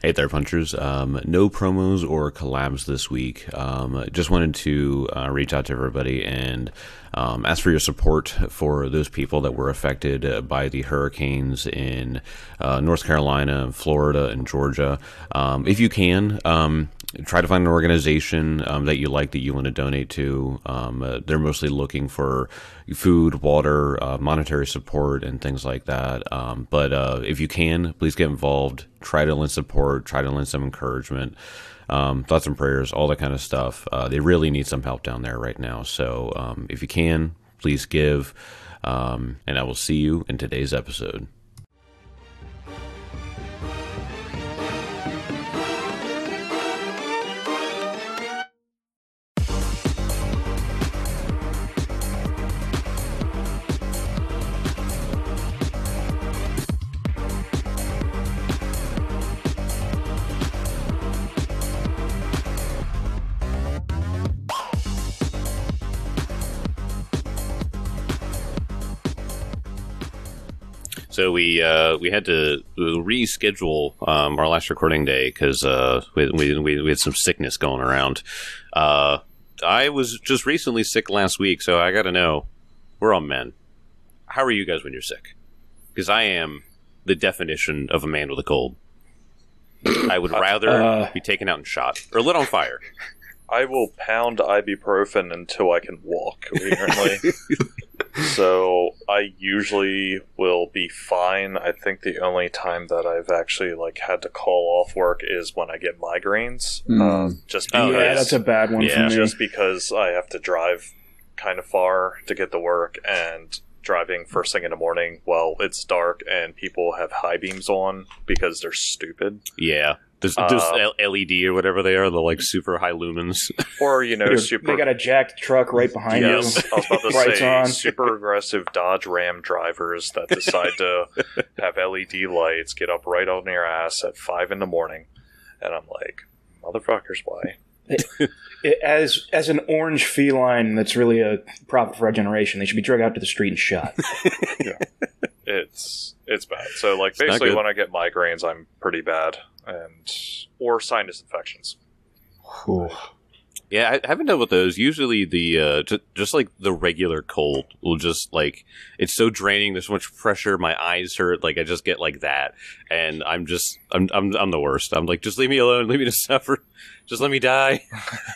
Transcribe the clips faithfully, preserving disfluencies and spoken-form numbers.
Hey there, Punchers. Um, no promos or collabs this week. Um, just wanted to uh, reach out to everybody and um, ask for your support for those people that were affected uh, by the hurricanes in uh, North Carolina, Florida, and Georgia. Um, if you can, um, try to find an organization um, that you like that you want to donate to. Um, uh, they're mostly looking for food, water, uh, monetary support, and things like that. Um, but uh, if you can, please get involved. Try to lend support. Try to lend some encouragement. Um, thoughts and prayers, all that kind of stuff. Uh, they really need some help down there right now. So um, if you can, please give. Um, and I will see you in today's episode. So we uh, we had to reschedule um, our last recording day because uh, we, we we had some sickness going around. Uh, I was just recently sick last week, so I got to know, we're all men. How are you guys when you're sick? Because I am the definition of a man with a cold. I would rather uh, be taken out and shot or lit on fire. I will pound ibuprofen until I can walk, apparently. So I usually will be fine. I think the only time that I've actually like had to call off work is when I get migraines. Mm. Uh, just because, oh, yeah, that's a bad one yeah. for me. Just because I have to drive kind of far to get to work, and driving first thing in the morning while it's dark and people have high beams on because they're stupid. Yeah. Those, Uh, those L E D or whatever they are, the like super high lumens. Or, you know, Dude, super... They got a jacked truck right behind Yes, you. I was about to Brights say, on. super aggressive Dodge Ram drivers that decide to have L E D lights, get up right on your ass at five in the morning, and I'm like, motherfuckers, why? It, it, as as an orange feline that's really a prophet for our generation, they should be dragged out to the street and shot. Yeah. It's it's bad. So, like, It's not basically, good. when I get migraines, I'm pretty bad, and or sinus infections. Yeah, I haven't dealt with those. Usually the, uh, just, just like the regular cold will just like, it's so draining. There's so much pressure. My eyes hurt. Like I just get like that. And I'm just, I'm, I'm, I'm the worst. I'm like, just leave me alone. Leave me to suffer. Just let me die.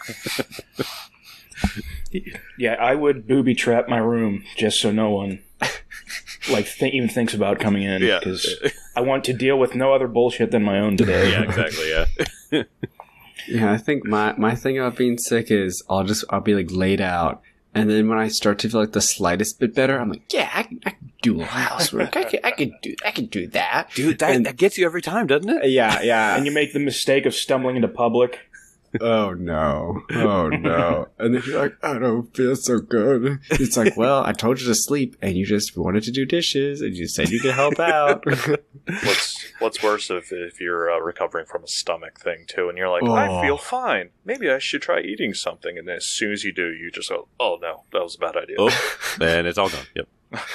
Yeah, I would booby trap my room just so no one like th- even thinks about coming in. Yeah. Because I want to deal with no other bullshit than my own today. Yeah, exactly. Yeah. Yeah, I think my, my thing about being sick is I'll just I'll be like laid out, and then when I start to feel like the slightest bit better, I'm like, yeah, I can, I can do a little housework. I can I can do I can do that, Dude, that, And- that gets you every time, doesn't it? Yeah, yeah. And you make the mistake of stumbling into public. Oh no, oh no, and then you're like, I don't feel so good. It's like, well, I told you to sleep, and you just wanted to do dishes, and you said you could help out. What's what's worse if if you're uh, recovering from a stomach thing too, and you're like, Oh. I feel fine. Maybe I should try eating something, and then as soon as you do, you just go, oh no, that was a bad idea. Oh, then it's all gone. Yep.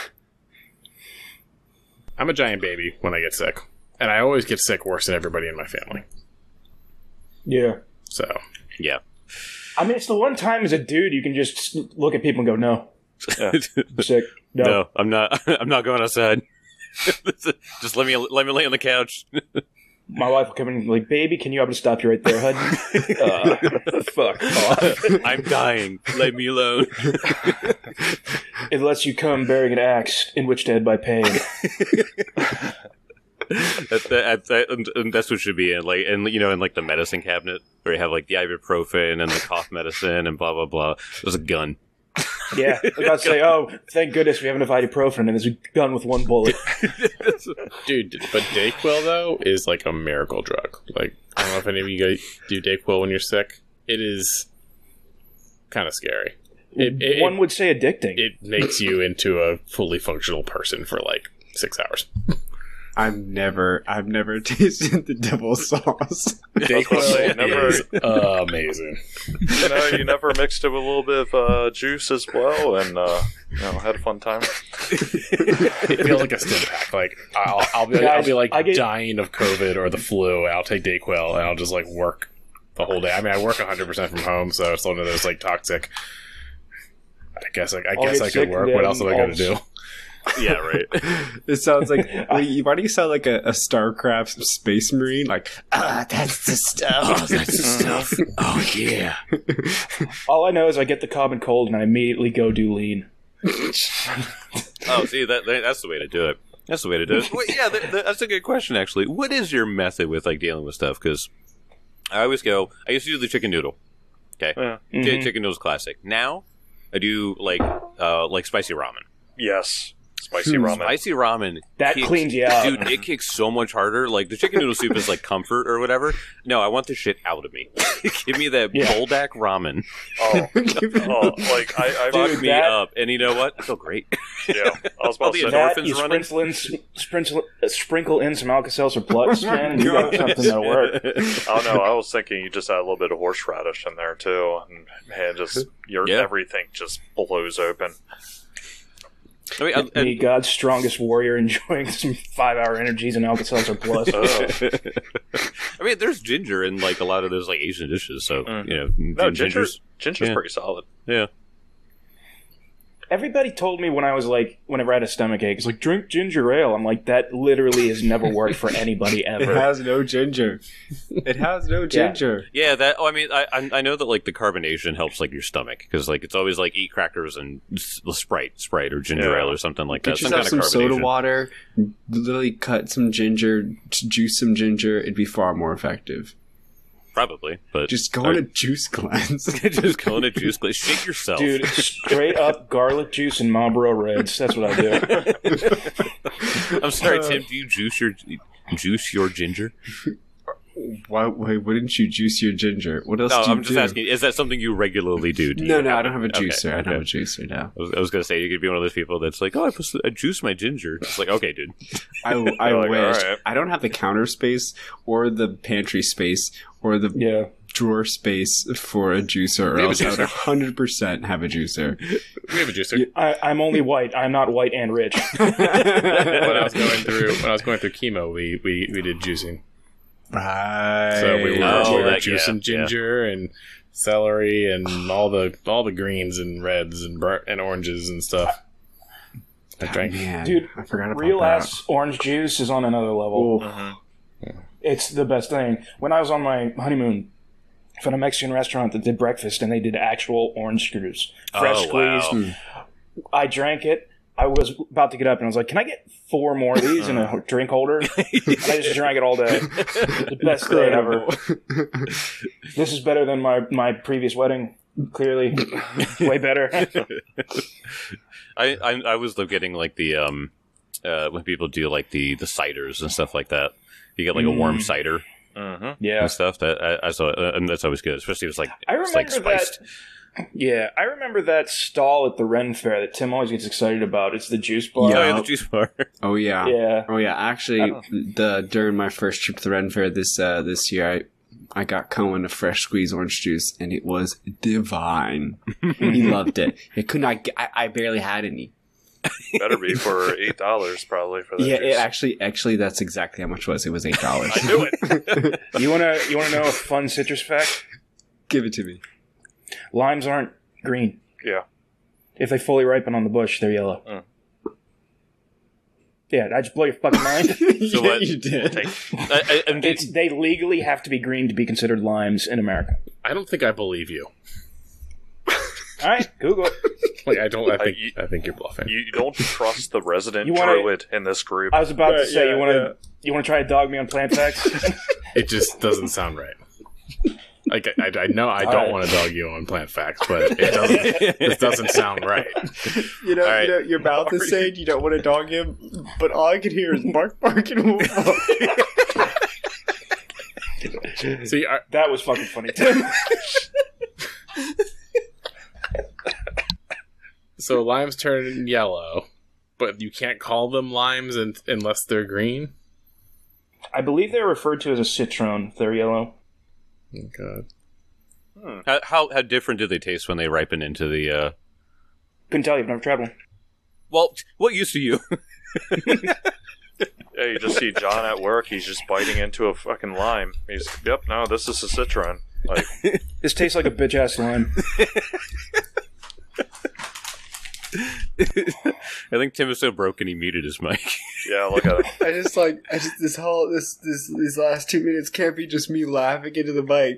I'm a giant baby when I get sick, and I always get sick worse than everybody in my family. Yeah. So, Yeah. I mean, it's the one time as a dude you can just look at people and go, no, Yeah. I'm sick. No. No, I'm not. I'm not going outside. Just let me let me lay on the couch. My wife will come in and be like, baby, can you have to stop you right there, hun? uh, fuck off. I'm dying. Leave me alone. Unless you come bearing an axe in which to head by pain. That, that, that, and, and that's what should be in, like, and you know, in like the medicine cabinet where you have like the ibuprofen and the cough medicine and blah blah blah. There's a gun. Yeah, I was about to say, oh, thank goodness we have enough ibuprofen and there's a gun with one bullet. dude, but Dayquil, though, is like a miracle drug. Like, I don't know if any of you guys do Dayquil when you're sick. It is kind of scary. It, it, one it, would say addicting. it makes you into a fully functional person for like six hours. I've never, I've never tasted the devil sauce. Dayquil say, never- is amazing. You know, you never mixed it with a little bit of uh, juice as well, and uh, you know, had a fun time. It feels like a stim pack. Like I'll, I'll be, I'll Guys, be like I get- dying of COVID or the flu. And I'll take Dayquil and I'll just like work the whole day. I mean, I work one hundred percent from home, so it's one of those like toxic. I guess like I I'll guess get I sick could work. and What else am I then going I'll to do? Yeah, right. It sounds like, wait, why do you sound like a, a StarCraft space marine? Like, ah, that's the stuff. Oh, that's the stuff. Oh, yeah. All I know is I get the common cold and I immediately go do lean. Oh, see, that, that that's the way to do it. That's the way to do it. Well, yeah, that, that, that's a good question, actually. What is your method with like dealing with stuff? Because I always go, I used to do the chicken noodle. Okay, Yeah. Ch- Mhm. chicken noodle's classic. Now I do like uh, like spicy ramen. Yes, spicy Hmm. ramen. Spicy ramen. That kicks- cleans you out. Dude, it kicks so much harder. Like, the chicken noodle soup is like comfort or whatever. No, I want the shit out of me. Give me that Yeah. Boldak ramen. Oh, oh, like I, I Fuck Dude, me that- up. And you know what? I feel great. yeah, I was All about the to say. That, endorphins you running. sprinkle in, sprinkle, uh, sprinkle in some Alka-Seltzer Plus, man, and you got something that'll work. Oh no, I was thinking you just add a little bit of horseradish in there too, and man, just your Yeah. everything just blows open. I mean, I- Me, God's strongest warrior, enjoying some five-hour energies and Alka-Seltzer Plus. Ugh. I mean, there's ginger in like a lot of those like Asian dishes, so Mhm. you know, No, gingers. ginger's ginger's Yeah. pretty solid. Yeah, Everybody told me when I was like, whenever I had a stomach ache, it's like, drink ginger ale. I'm like, that literally has never worked for anybody It ever. has no ginger. It has no ginger. yeah. That. Oh, I mean, I I I know that like the carbonation helps like your stomach because like it's always like eat crackers and s- Sprite, Sprite or ginger Yeah. ale or something like Get that. Some yourself kind some of soda carbonation. water, literally cut some ginger, t- juice some ginger. It'd be far more effective. Probably, but Just go on a juice cleanse. just go in a juice glass. Shake yourself, Dude, straight up garlic juice and Marlboro Reds. That's what I do. I'm sorry, Tim. Do you juice your juice your ginger? Why, why wouldn't you juice your ginger? What else No, do you I'm just do? asking. Is that something you regularly do? Do No, you no, I don't have a Okay, juicer. I don't okay. have a juicer now. I was, I was gonna say you could be one of those people that's like, oh, I, put, I juice my ginger. It's like, okay, dude. I, I You're like, wish. alright. I don't have the counter space or the pantry space or the Yeah. drawer space for a juicer, or We have a else I would juicer. one hundred percent have a juicer. We have a juicer. I, I'm only white. I'm not white and rich. When I was going through when I was going through chemo, we we, we did juicing. Right. So we were, Oh, we were that- juicing yeah, yeah. ginger and celery and all the all the greens and reds and bur- and oranges and stuff. I drank. Man, Dude, I forgot about Real that. ass orange juice is on another level. Mhm. It's the best thing. When I was on my honeymoon, I found a Mexican restaurant that did breakfast, and they did actual orange screws, fresh Oh, wow. squeezed. I drank it. I was about to get up, and I was like, "Can I get four more of these in a drink holder?" And I just drank it all day. The best day ever. This is better than my my previous wedding. Clearly, way better. I, I I was getting like the um uh when people do like the the ciders and stuff like that. You get like a warm Mm. cider Mhm. Yeah, and stuff. That I, I saw, uh, and that's always good, especially if it's like I it's like remember that. spiced. Yeah, I remember that stall at the Ren Fair that Tim always gets excited about. It's the juice bar. Yeah. Oh yeah, the juice bar. Oh yeah. Yeah. Oh yeah. Actually, the during my first trip to the Ren Fair this uh, this year, I I got Cohen a fresh squeezed orange juice, and it was divine. He loved it. It could not. Get, I, I barely had any. Better be for eight dollars probably for that. Yeah, juice. it actually actually that's exactly how much it was. It was eight dollars. I knew it. You wanna you wanna know a fun citrus fact? Give it to me. Limes aren't green. Yeah. If they fully ripen on the bush, they're yellow. Mm. Yeah, I just blow your fucking mind. yeah, what- you did. Take- I, I, and It's they legally have to be green to be considered limes in America. I don't think I believe you. All right, Google it. Like I don't. I Uh, think you- I think you're bluffing. You don't trust the resident You wanna- druid in this group. I was about to Right, say yeah, you want to yeah. you want to try to dog me on plant facts. It just doesn't sound right. Like I, I know I All don't right. want to dog you on plant facts, but it doesn't. This doesn't sound right. You know, All right. you know, your mouth is saying you don't want to dog him, but all I can hear is bark, bark, and woof. See, I, That was fucking funny, Tim. so limes turn yellow, but you can't call them limes un unless they're green. I believe they're referred to as a citron. If they're yellow. Oh, God. Hmm. How, how how different do they taste when they ripen into the? Uh... Couldn't tell you. I've never tried one. Well, what use to you? Yeah, you just see John at work. He's just biting into a fucking lime. He's, yep, no, this is a citron. Like, This tastes like a bitch ass lime. I think Tim is so broken he muted his mic. yeah, look at him. I just like I just this whole this this these last two minutes can't be just me laughing into the mic.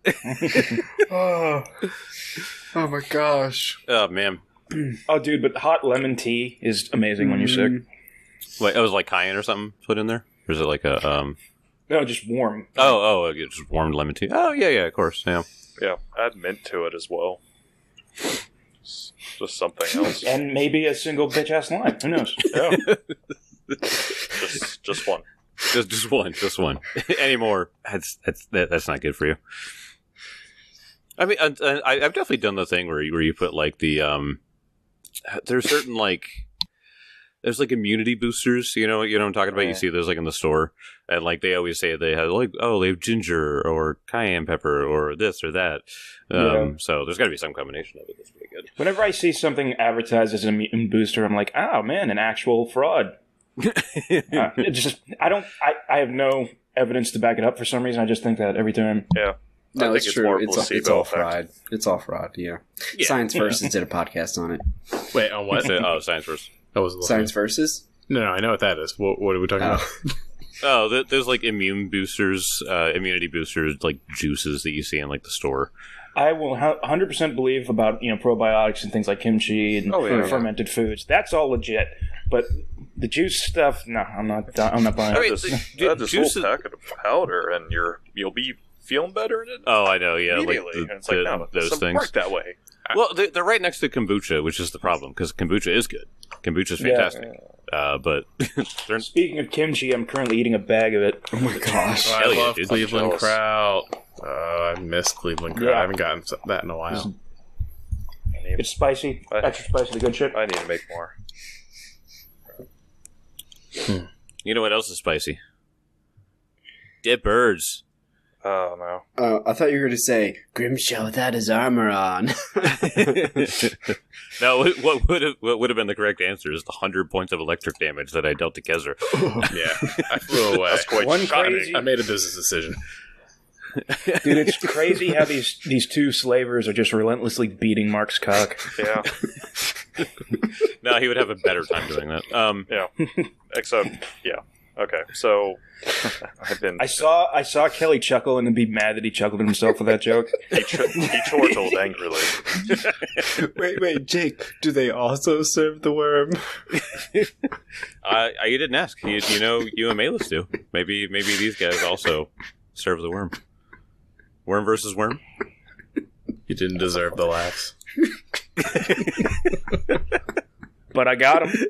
oh, oh my gosh! Oh man, Oh, dude, but hot lemon tea is amazing when you're sick. wait, it was like cayenne or something put in there, or is it like a um? No, just warm. Oh, oh, it's just warmed lemon tea. Oh, yeah, yeah, of course, yeah. Yeah, add mint to it as well. It's just something else. And maybe a single bitch ass lime. Who knows? Yeah. just, just one. Just, just one, just one. Any more? That's that's that, that's not good for you. I mean, I, I, I've definitely done the thing where you, where you put like the um. There's certain like. There's like immunity boosters, you know, you know what I'm talking about. Yeah. You see those like in the store, and like they always say they have like, oh, they have ginger or cayenne pepper or this or that. Um, Yeah. So there's got to be some combination of it that's pretty good. Whenever I see something advertised as an immune booster, I'm like, oh man, an actual fraud. uh, it just, I don't, I, I have no evidence to back it up for some reason. I just think that every time. Yeah. I No, think it's it's true. more It's all, placebo it's all effect. fraud. It's all fraud. Yeah. Yeah. Science Versus did a podcast on it. Wait, on what? oh, science first. I was looking. Science Versus. No, no, I know what that is. What, what are we talking Oh. about? Oh, th- there's like immune boosters, uh, immunity boosters, like juices that you see in like the store. I will one hundred percent believe about, you know, probiotics and things like kimchi and Oh, yeah. fermented foods. That's all legit. But the juice stuff, no, I'm not. I'm not buying I it. mean, Just the- add this juice whole is- packet of powder, and you're you'll be feeling better in it Oh, I know, yeah, like immediately. the, and it's like, the- no, it those doesn't things. work that way. Well, they're, they're right next to kombucha, which is the problem because kombucha is good. Kombucha is Yeah. fantastic, uh, but they're Speaking of kimchi, I'm currently eating a bag of it. Oh my gosh! Oh, Hell I yeah, love dude. Cleveland I'm jealous. Kraut. Uh, I miss Cleveland Kraut. Yeah. I haven't gotten that in a while. I need, It's spicy, I- extra spicy, the good shit. I need to make more. you know what else is spicy? Dead birds. Oh no. Uh, I thought you were going to say Grimshaw without his armor on. No, what- what would have what would have been the correct answer is the hundred points of electric damage that I dealt to Kezra. Yeah, I flew away. That's quite One shocking. crazy- I made a business decision. Dude, it's crazy how these these two slavers are just relentlessly beating Mark's cock. Yeah, No, he would have a better time doing that. Um, yeah. Except, yeah. Okay, so I've been. I saw I saw Kelly chuckle and then be mad that he chuckled at himself with that joke. He, ch- he chortled angrily. wait, wait, Jake. Do they also serve the worm? I, I you didn't ask. You, you know, you and Malus do. Maybe maybe these guys also serve the worm. Worm versus worm. You didn't deserve the laughs. But I got him.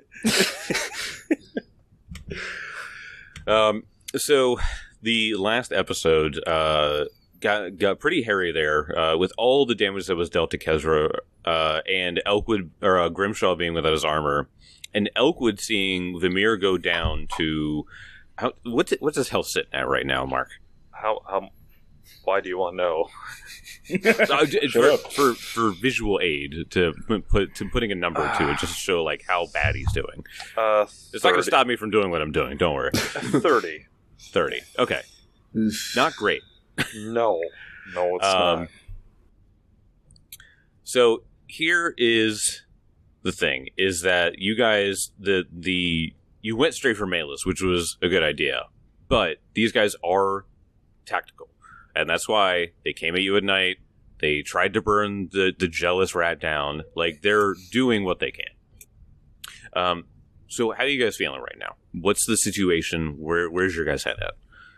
Um, so the last episode uh, got got pretty hairy there uh, with all the damage that was dealt to Kezra uh, and Elkwood or uh, Grimshaw being without his armor, and Elkwood seeing Vimir go down to how, what's it, what's his health sitting at right now, Mark? How? How? Why do you want to know? Uh, j- for, for for visual aid to put to putting a number to it just to show like how bad he's doing. Uh, It's not going to stop me from doing what I'm doing. Don't worry. Thirty. Thirty. Okay. Not great. No, no, it's Um, not. So here is the thing: is that you guys the the you went straight for Malus, which was a good idea, but these guys are tactical, and that's why they came at you at night. They tried to burn the the jealous rat down. Like they're doing what they can. Um. So how are you guys feeling right now? What's the situation? Where where's your guys' head at?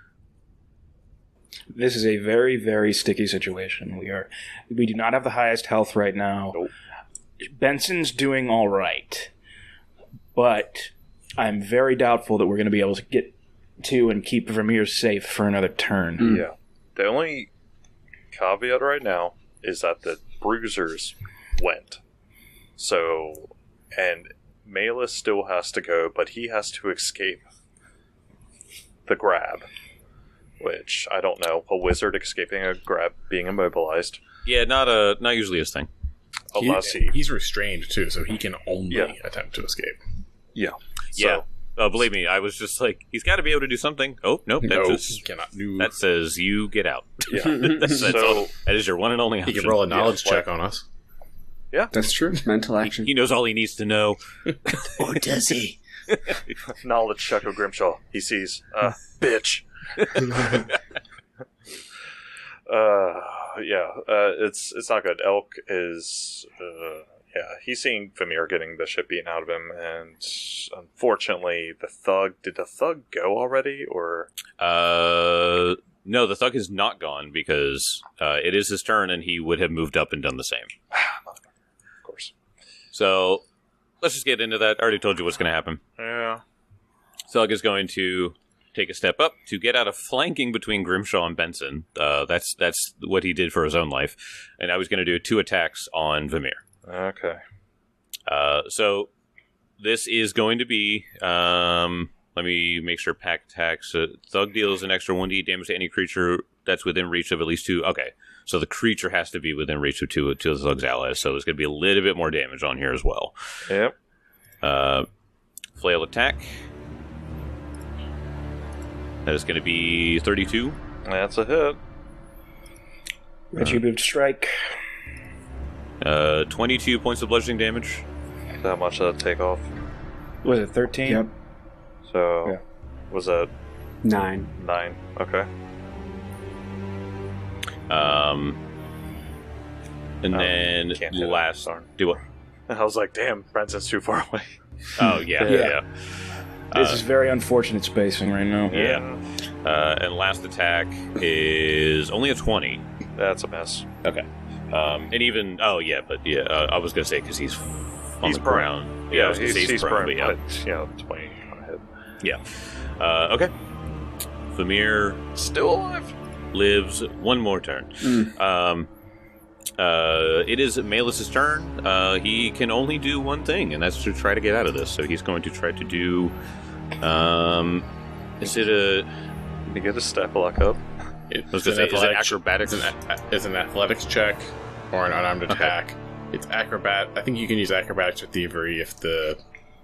This is a very, very sticky situation. We are, we do not have the highest health right now. Nope. Benson's doing all right, but I'm very doubtful that we're going to be able to get to and keep Vermeer safe for another turn. Mm. Yeah. The only caveat right now is that the bruisers went. So, and Malus still has to go, but he has to escape the grab, which I don't know. A wizard escaping a grab being immobilized. Yeah, not a not usually his thing. Unless he, he... he's restrained too, so he can only Yeah. attempt to escape. Yeah. Yeah. So, Uh, believe me, I was just like, he's got to be able to do something. Oh, nope. That, No, he just, cannot do. that says you get out. yeah. that's, that's So- all. That is your one and only He option. can roll a knowledge Yeah, check on us. That's true. Mental action. He knows all he needs to know. Or does he? Knowledge check of Grimshaw. He sees, uh, bitch. uh, yeah, uh, it's it's not good. Elk is, uh, yeah, he's seeing Vamir getting the shit beaten out of him, and unfortunately, the thug, did the thug go already, or? Uh, no, the thug is not gone because uh, it is his turn, and he would have moved up and done the same. Of course. So let's just get into that. I already told you what's going to happen. Yeah. Thug is going to take a step up to get out of flanking between Grimshaw and Benson. Uh, that's that's what he did for his own life. And I was going to do two attacks on Vamir. Okay. Uh, so this is going to be... Um, let me make sure pack attacks. Uh, Thug deals an extra one d eight damage to any creature that's within reach of at least two... Okay, so the creature has to be within reach of two, two of the Thug's allies. So there's going to be a little bit more damage on here as well. Yep. Uh, flail attack. That is going to be thirty-two. That's a hit. Retributive strike. Uh, twenty-two points of bludgeoning damage. That much of that take off. Was it thirteen? Yep. So, Yeah. was that Nine. nine? Okay. Um, and Oh, then can't hit it. last... Darn. Do what? I was like, damn, Brenson's too far away. Oh, yeah, Yeah. yeah. This Uh, is very unfortunate spacing right now. Yeah. Uh, and last attack is only a twenty. That's a mess. Okay. Um, and even... Oh, yeah, but yeah, uh, I was going to say because he's on He's the prone. ground. Yeah, I was gonna he's, say he's prone, but yeah. but, you know, twenty on a hit. Yeah. Uh, okay. Vamir Still alive? lives one more turn. Mm. Um, uh, it is Malus' turn. Uh, he can only do one thing, and that's to try to get out of this. So he's going to try to do. Um, is it a? Did you get a step lock up? It, I was gonna say, is it acrobatics? It's an, a- it's an athletics check or an unarmed attack. It's acrobat. I think you can use acrobatics or thievery if the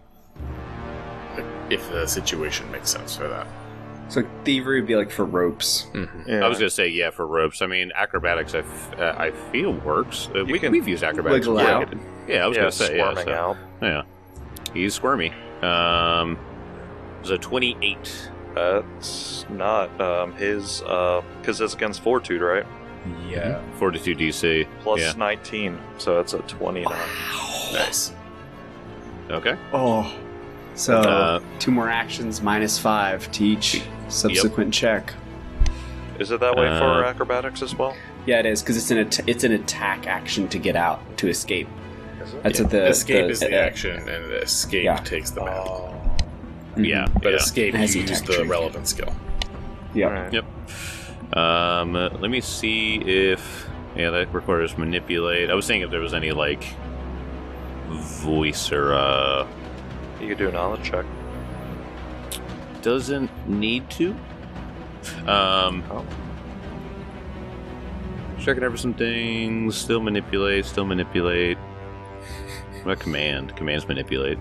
if the situation makes sense for that. So thievery would be like for ropes. Mm-hmm. Yeah. I was going to say yeah for ropes. I mean acrobatics. I, f- uh, I feel works. Uh, we, can we've used acrobatics. wiggle before. out. Yeah, I was yeah, going to say yeah. squirming So, out. yeah, he's squirmy. Um, it was a twenty-eight. That's not um, his, because it's against Fortitude, right? Yeah. Fortitude D C. Plus Yeah. nineteen, so that's a twenty-nine. Nice. Okay. Oh. So Uh, two more actions minus five to each subsequent check. Is it that way Uh, for acrobatics as well? Yeah, it is because it's an at- it's an attack action to get out to escape. Is it? That's Yeah. what the escape the- is the uh, action, and the escape Yeah. takes the bound. Oh. mhm. Yeah. But yeah. escape, It has you the use attack the tree. relevant skill. Yeah. Alright. Yep. Um, uh, let me see if yeah that requires manipulate. I was saying if there was any like voice or uh You could do a knowledge check. doesn't need to. Um, Oh. checking over some things. Still manipulate. Still manipulate. What command? Commands manipulate.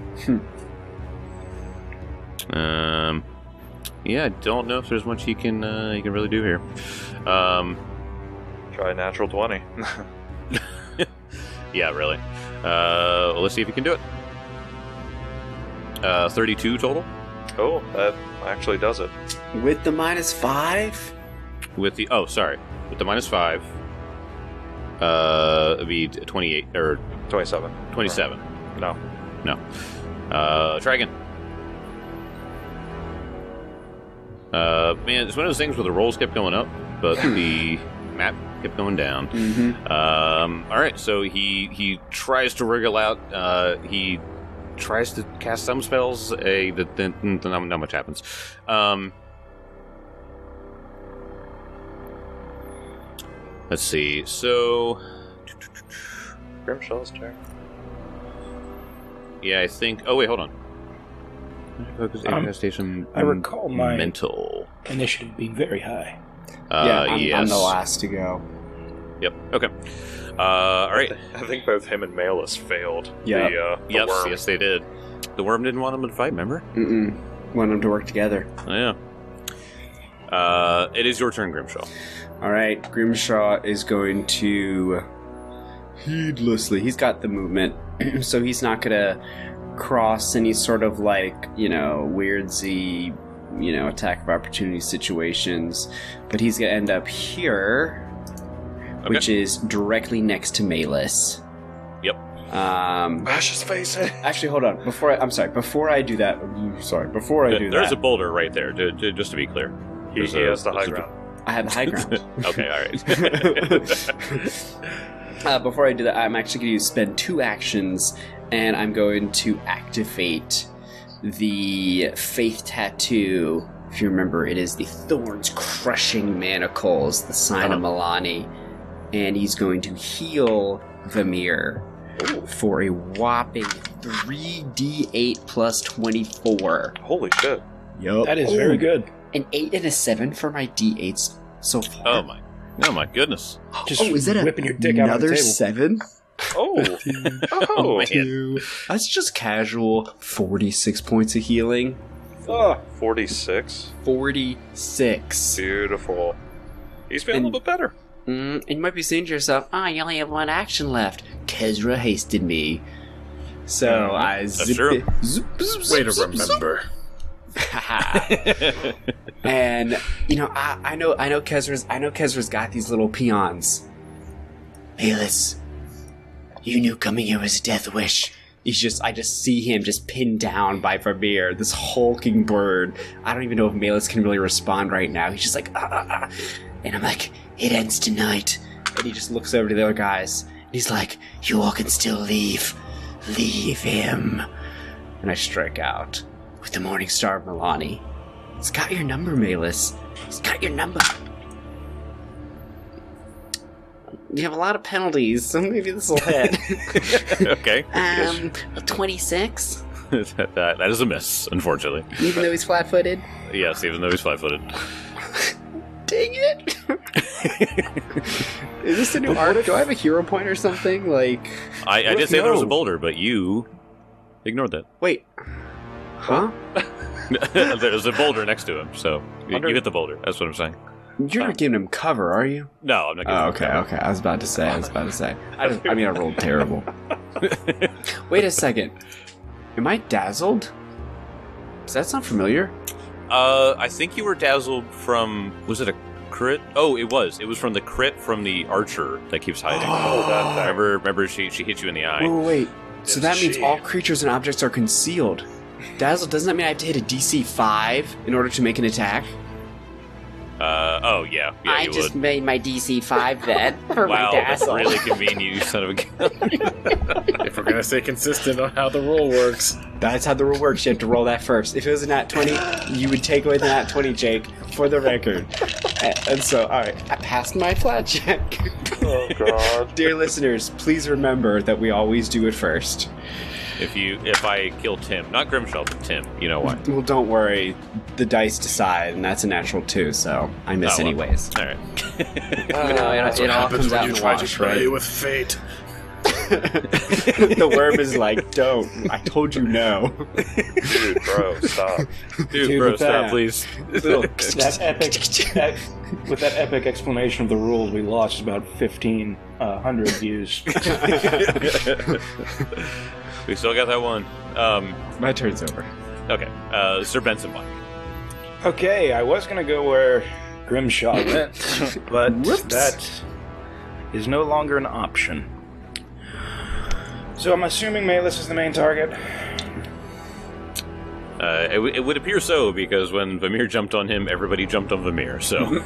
um. Yeah, I don't know if there's much you can uh, you can really do here. Um, Try a natural twenty. yeah, really. Uh, well, let's see if you can do it. Uh, thirty-two total Oh, that actually does it. With the minus five. with the oh, sorry, with the minus five. Uh, it'd be twenty-eight or twenty-seven. twenty-seven. No. No. Uh, try again. Uh, man, it's one of those things where the rolls kept going up, but the map kept going down. Mm-hmm. Um, all right, so he he tries to wriggle out. Uh, he tries to cast some spells. A that then not, not much happens. Um, let's see. So Grimshaw's turn. yeah, I think. Oh wait, hold on. Focus Um, infestation. I recall my mental. initiative being very high. Uh, yeah, I'm, yes. I'm the last to go. Yep. Okay. Uh, all right. I think both him and Malus failed. Yeah. The, uh, the Yes. worm. Yes, they did. The worm didn't want them to fight. Remember? Mm-mm. Want them to work together. Oh, yeah. Uh, it is your turn, Grimshaw. All right, Grimshaw is going to heedlessly. He's got the movement, so he's not gonna cross any sort of like you know weirdzy, you know, attack of opportunity situations. But he's gonna end up here, Okay. which is directly next to Malus. Yep. Um, Bash his face in. actually, hold on. Before I, I'm sorry. Before I do that, mm, sorry. Before I There- do There's that, a boulder right there. ju- ju- Just to be clear. He, There's he a- has the high there's a- ground. I have the high ground. Okay. All right. Uh, before I do that, I'm actually going to spend two actions, and I'm going to activate the Faith Tattoo. If you remember, it is the Thorns Crushing Manacles, the sign of Milani. And he's going to heal Vamir for a whopping three d eight plus twenty-four. Holy shit. Yup. That is very good. An eight and a seven for my d eights so far. Oh my. Oh my goodness. Just oh, is that a, whipping your dick out on the another table. seven? Oh. Oh oh. man. Two. That's just casual. forty-six points of healing. Oh, forty-six. forty-six. Beautiful. He's feeling a And- little bit better. Mm, and you might be saying to yourself, oh, you only have one action left. Kezra hasted me. So I That's zip true. it. Zoop, zoop, Way to zoop, zoop, remember. zoop. And you know, I, I know, I know, Kezra's, I know, Kezra's got these little peons. Malus, you knew coming here was a death wish. He's just, I just see him just pinned down by Vermeer, this hulking bird. I don't even know if Malus can really respond right now. He's just like, ah, ah, ah. And I'm like, it ends tonight. And he just looks over to the other guys. And he's like, you all can still leave. Leave him. And I strike out with the Morning Star of Milani. He's got your number, Malus. He's got your number. You have a lot of penalties, so maybe this will hit. Okay. um, twenty-six? that, that, that is a miss, unfortunately. Even though he's flat-footed? Yes, even though he's flat-footed. Dang it! Is this a new arc? Do I have a hero point or something? Like, I, I What did if say there was a no? boulder, but you ignored that. wait. Huh? There's a boulder next to him, so you, Under- you hit the boulder. That's what I'm saying. You're not giving him cover, are you? No, I'm not giving Oh, him okay, cover. okay. I was about to say, I was about to say. I, just, I mean, I rolled terrible. Wait a second. Am I dazzled? Does that sound familiar? Uh, I think you were dazzled from. Was it a crit? Oh, it was. It was from the crit from the archer that keeps hiding. Oh, that thing. Remember, remember, she she hit you in the eye. Wait, wait, wait. So It's that means she. all creatures and objects are concealed. Dazzle, doesn't that mean I have to hit a D C five in order to make an attack? Uh, oh yeah, yeah, I you just would. made my D C five then for Wow, my that's dazzle. really convenient, you son of a gun. If we're gonna stay consistent on how the rule works. That's how the rule works. You have to roll that first. If it was a nat twenty, you would take away the nat twenty, Jake, for the record. And, and so, alright, I passed my flat check. Oh, God. Dear listeners, please remember that we always do it first. If you, if I kill Tim, not Grimshaw, but Tim, you know why? Well, don't worry. The dice decide, and that's a natural two, so I miss Oh, well. anyways. All right. You know, it, it all comes out in the wash, right? with fate. The worm is like, don't. I told you no. Dude, bro, stop. Dude, Dude, bro, with stop, that- please. that epic, that, with that epic explanation of the rules, we lost about fifteen hundred views. We still got that one. Um, My turn's over. okay, uh, Sir Benson one. Okay, I was gonna go where Grimshaw went, but Whoops. that is no longer an option. So I'm assuming Malus is the main target. Uh, it, w- it would appear so, because when Vamir jumped on him, everybody jumped on Vamir, so.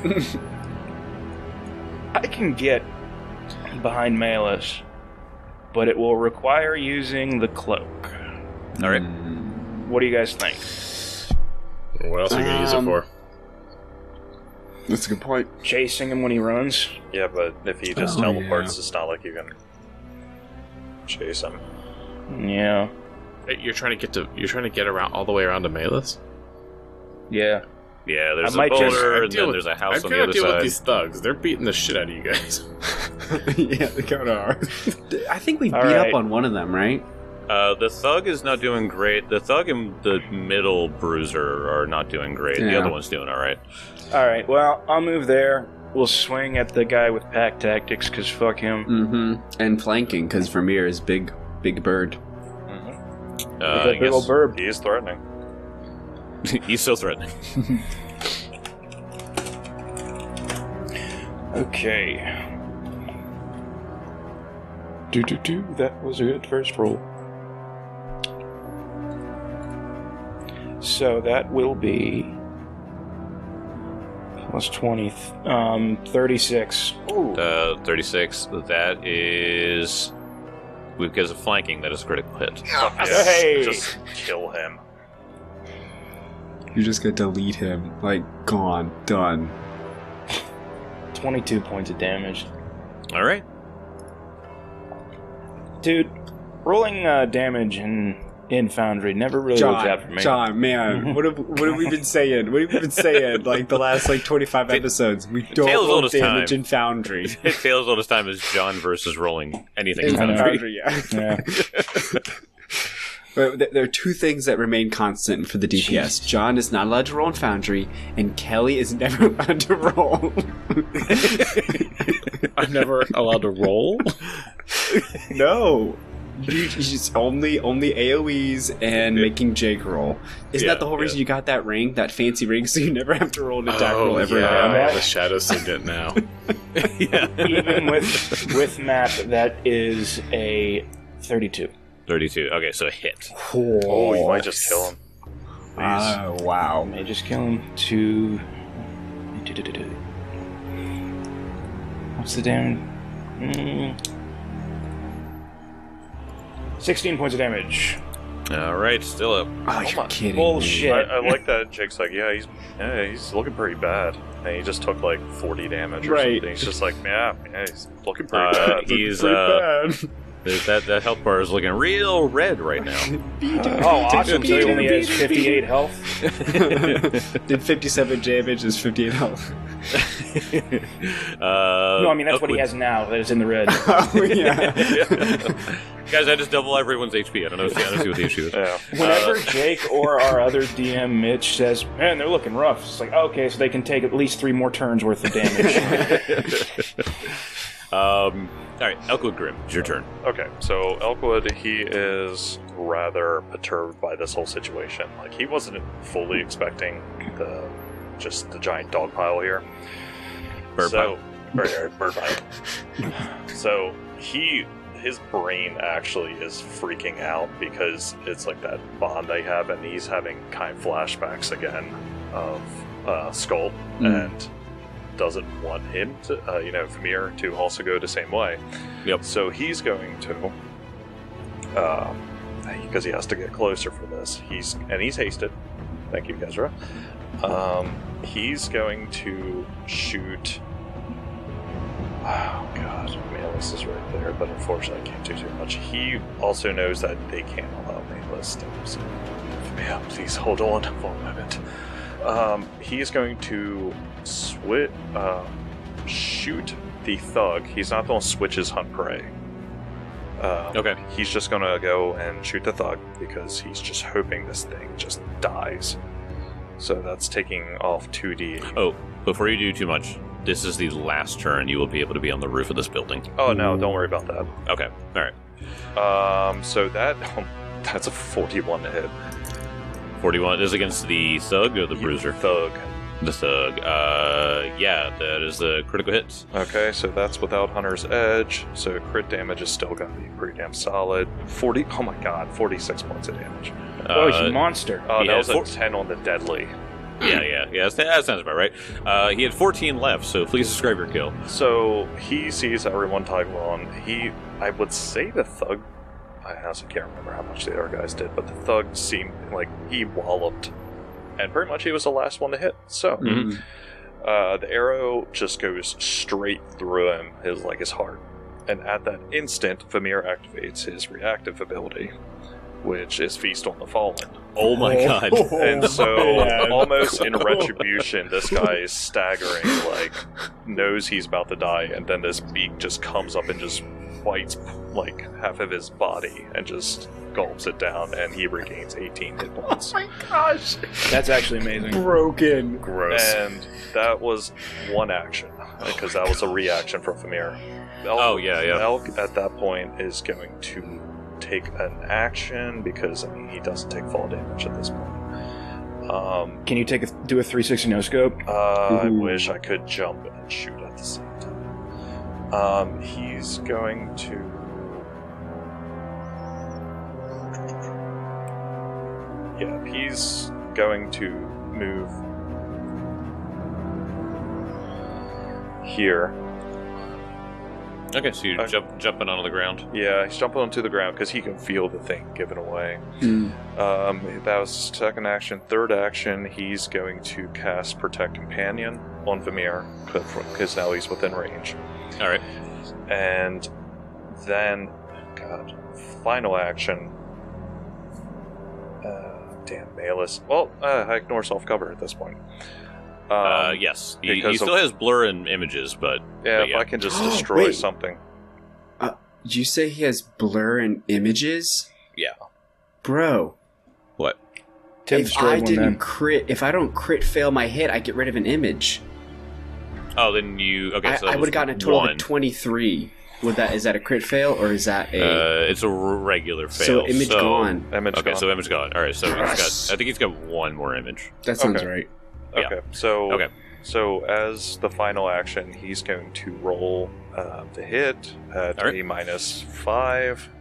I can get behind Malus, but it will require using the cloak. Alright. What do you guys think? What else are you gonna use it Um, for? That's a good point. Chasing him when he runs? Yeah, but if he just Oh, teleports, yeah. it's not like you can chase him. Yeah. You're trying to get to. You're trying to get around all the way around to Malus. Yeah. Yeah, there's I a might just- boulder, I'd and deal then with- there's a house I've on the got other to deal with side. these thugs. They're beating the shit out of you guys. yeah, they kind of are. I think we beat All right. up on one of them, right? Uh, the thug is not doing great. The thug and the middle bruiser are not doing great. The Yeah. other one's doing all right. All right. Well, I'll move there. We'll swing at the guy with pack tactics because fuck him. Mm-hmm. And flanking, because Vermeer is big, big bird. Mm-hmm. Uh, Like I a big guess old burb. He is threatening. he's still threatening. Okay. Do do do. That was a good first roll. So that will be plus twenty, um, thirty-six. Ooh. Uh, thirty-six. That is because of flanking. That is a critical hit. Yeah, Hey! Just kill him. You're just gonna delete him. Like, gone. Done. twenty-two points of damage. All right. Dude, rolling uh, damage in in Foundry never really worked out for John, me. John, man, what have what have we been saying? What have we been saying? Like the last like twenty-five episodes, we don't Tales roll old as damage time. in Foundry. Tails all this time is John versus rolling anything. In in Foundry. Foundry, yeah. Yeah. But th- there are two things that remain constant for the D P S. John is not allowed to roll in Foundry, and Kelly is never allowed to roll. I'm never allowed to roll. No. You, you just only only A O Es and making Jake roll. Isn't Yeah, that the whole reason yeah. you got that ring, that fancy ring, so you never have to roll an attack oh roll ever yeah, again? the shadow signet now. yeah. Even with with map, that is a thirty-two. thirty-two. Okay, so a hit. Oh, you might just kill him. Please. Oh, wow. May just kill him to. What's the damage? Mm. sixteen points of damage. All right, still up. Oh, you're kidding. Bullshit. I, I like that Jake's like, yeah, he's yeah, he's looking pretty bad. And he just took like forty damage or Right. something. He's just like, yeah, yeah, he's looking pretty Uh, bad. he's Pretty uh, bad. that that health bar is looking real red right now. Oh, awesome. So he only has fifty-eight health. Did fifty-seven damage is fifty-eight health. uh, No, I mean, that's what he Oakwood- has now that is in the red. Oh, yeah. Guys, I just double everyone's H P. I don't know. I don't see what the issue is. yeah. Whenever Jake or our other D M Mitch says, "Man, they're looking rough," it's like, okay, so they can take at least three more turns worth of damage. Um, all right, Elkwood Grim, it's your turn. Okay, so Elkwood, he is rather perturbed by this whole situation. Like, he wasn't fully expecting the just the giant dog pile here. Bird so, Bird, bird pile. So he, his brain actually is freaking out because it's like that bond they have, and he's having kind of flashbacks again of uh, Skull, Mm. and doesn't want him to, uh, you know, Vermeer to also go the same way. Yep. So he's going to, uh, because he has to get closer for this. He's and he's hasted. Thank you, Kezra. Um, he's going to shoot. Oh God, Malus is right there, but unfortunately, I can't do too much. He also knows that they can't allow Malus to. So, yeah, please hold on for a moment. Um, he's going to switch, uh, shoot the thug. He's not going to switch his hunt prey. Uh, Okay. He's just going to go and shoot the thug because he's just hoping this thing just dies. So that's taking off two d. Oh, before you do too much, this is the last turn you will be able to be on the roof of this building. Oh no, don't worry about that. Okay, all right. Um, so that that's a forty-one to hit. forty-one is against the thug or the bruiser? Thug. The thug. Uh, yeah, that is the critical hit. Okay, so that's without Hunter's Edge. So crit damage is still going to be pretty damn solid. Forty. Oh my God, forty-six points of damage. Oh, he's Uh, a monster. Oh, He that had was a four- ten on the deadly. Yeah, yeah, yeah. That that sounds about right. Uh, he had fourteen left, so please describe your kill. So he sees everyone tag along. He, I would say the thug. I honestly can't remember how much the other guys did, but the thug seemed like he walloped, and pretty much he was the last one to hit. So Mhm. uh, the arrow just goes straight through him, his like his heart, and at that instant, Vermeer activates his reactive ability, which is Feast on the Fallen. Oh my god. And so, man. almost in retribution, this guy is staggering, like, knows he's about to die, and then this beak just comes up and just bites, like, half of his body, and just gulps it down, and he regains eighteen hit points. Oh my gosh. That's actually amazing. Broken. Gross. And that was one action, because that was a reaction from Famir. Elk, Oh, yeah, yeah. Elk, at that point, is going to take an action, because, I mean, he doesn't take fall damage at this point. Um, Can you take a, do a three sixty no scope? uh, I Ooh. wish I could jump and shoot at the same time. Um, he's going to... Yeah, he's going to move here. Okay, so you're Okay. jump, jumping onto the ground. Yeah, he's jumping onto the ground because he can feel the thing giving away. Mm. Um, that was second action. Third action, he's going to cast Protect Companion on Vamir because now he's within range. All right. And then, God, final action. Uh, damn, Malus. Well, uh, I ignore self cover at this point. Um, uh, yes, he, he because still of- has blur and images, but Yeah, but if yeah. I can just destroy Wait. something. Did you say he has blur and images? Yeah. Bro, What? Tim if destroyed I one didn't then. crit, if I don't crit fail my hit, I get rid of an image. Oh, then you okay? I, So I that would was have gotten a total one. of twenty-three. Would that is that a crit fail or is that a Uh, it's a r- regular fail. so image so- gone? Image Okay, gone. so image gone. All right, so he's Yes. got. I think he's got one more image. That sounds Okay. right. yeah. Okay, so Okay. so as the final action, he's going to roll uh, the hit at All right. a minus five.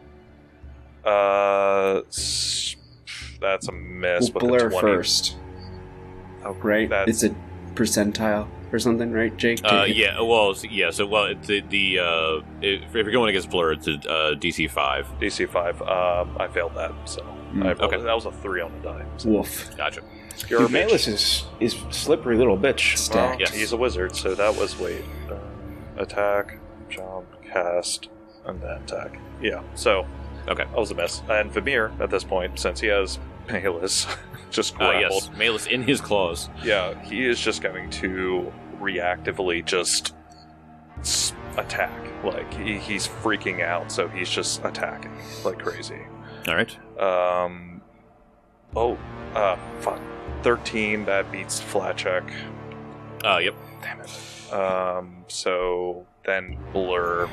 Uh, s- that's a miss. We'll with a blur twenty. first, Oh, right? That's, It's a percentile or something, right, Jake? Uh, yeah. Well, s- yeah. So, well, it's the the uh, if, if you're going against blur, it's a uh, D C five. D C five. Um, I failed that, so Mm, I rolled, okay. that was a three on the die. So Woof. Gotcha. you're a Dude, bitch. Malus is is slippery little bitch. Well, Stacked. Yes. he's a wizard, so that was wait, uh, attack, jump, cast, and then attack. Yeah, so Okay. that was a miss. And Vamir, at this point, since he has Malus, just Uh, grappled. yes, Malus in his claws. Yeah, he is just going to reactively just s- attack. Like he, he's freaking out, so he's just attacking like crazy. All right. Um. Oh. Uh. Fuck. Thirteen. That beats flat check. Uh, yep. Damn it. Um. So then blur.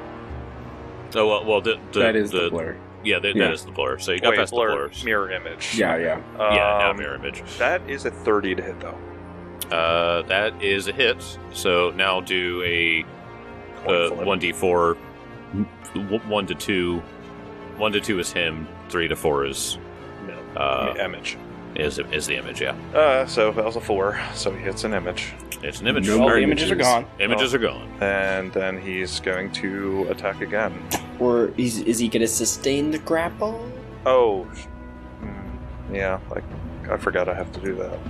Oh well, well the, the that is the, blur. Yeah, that, Yeah. that is the blur. So you got Wait, past blur. the blurs. Mirror image. Yeah, yeah. Yeah, now Um, mirror image. That is a thirty to hit though. Uh, that is a hit. So now do a uh, Flip. one d four. One to two. One to two is him. Three to four is No. uh image. is is the image. Yeah, Uh. So that was a four. So he hits an image. it's an image. No All more the images are images. gone. Images are gone. And then he's going to attack again. Or is, is he going to sustain the grapple? Oh, sh- mm, yeah. Like I forgot I have to do that.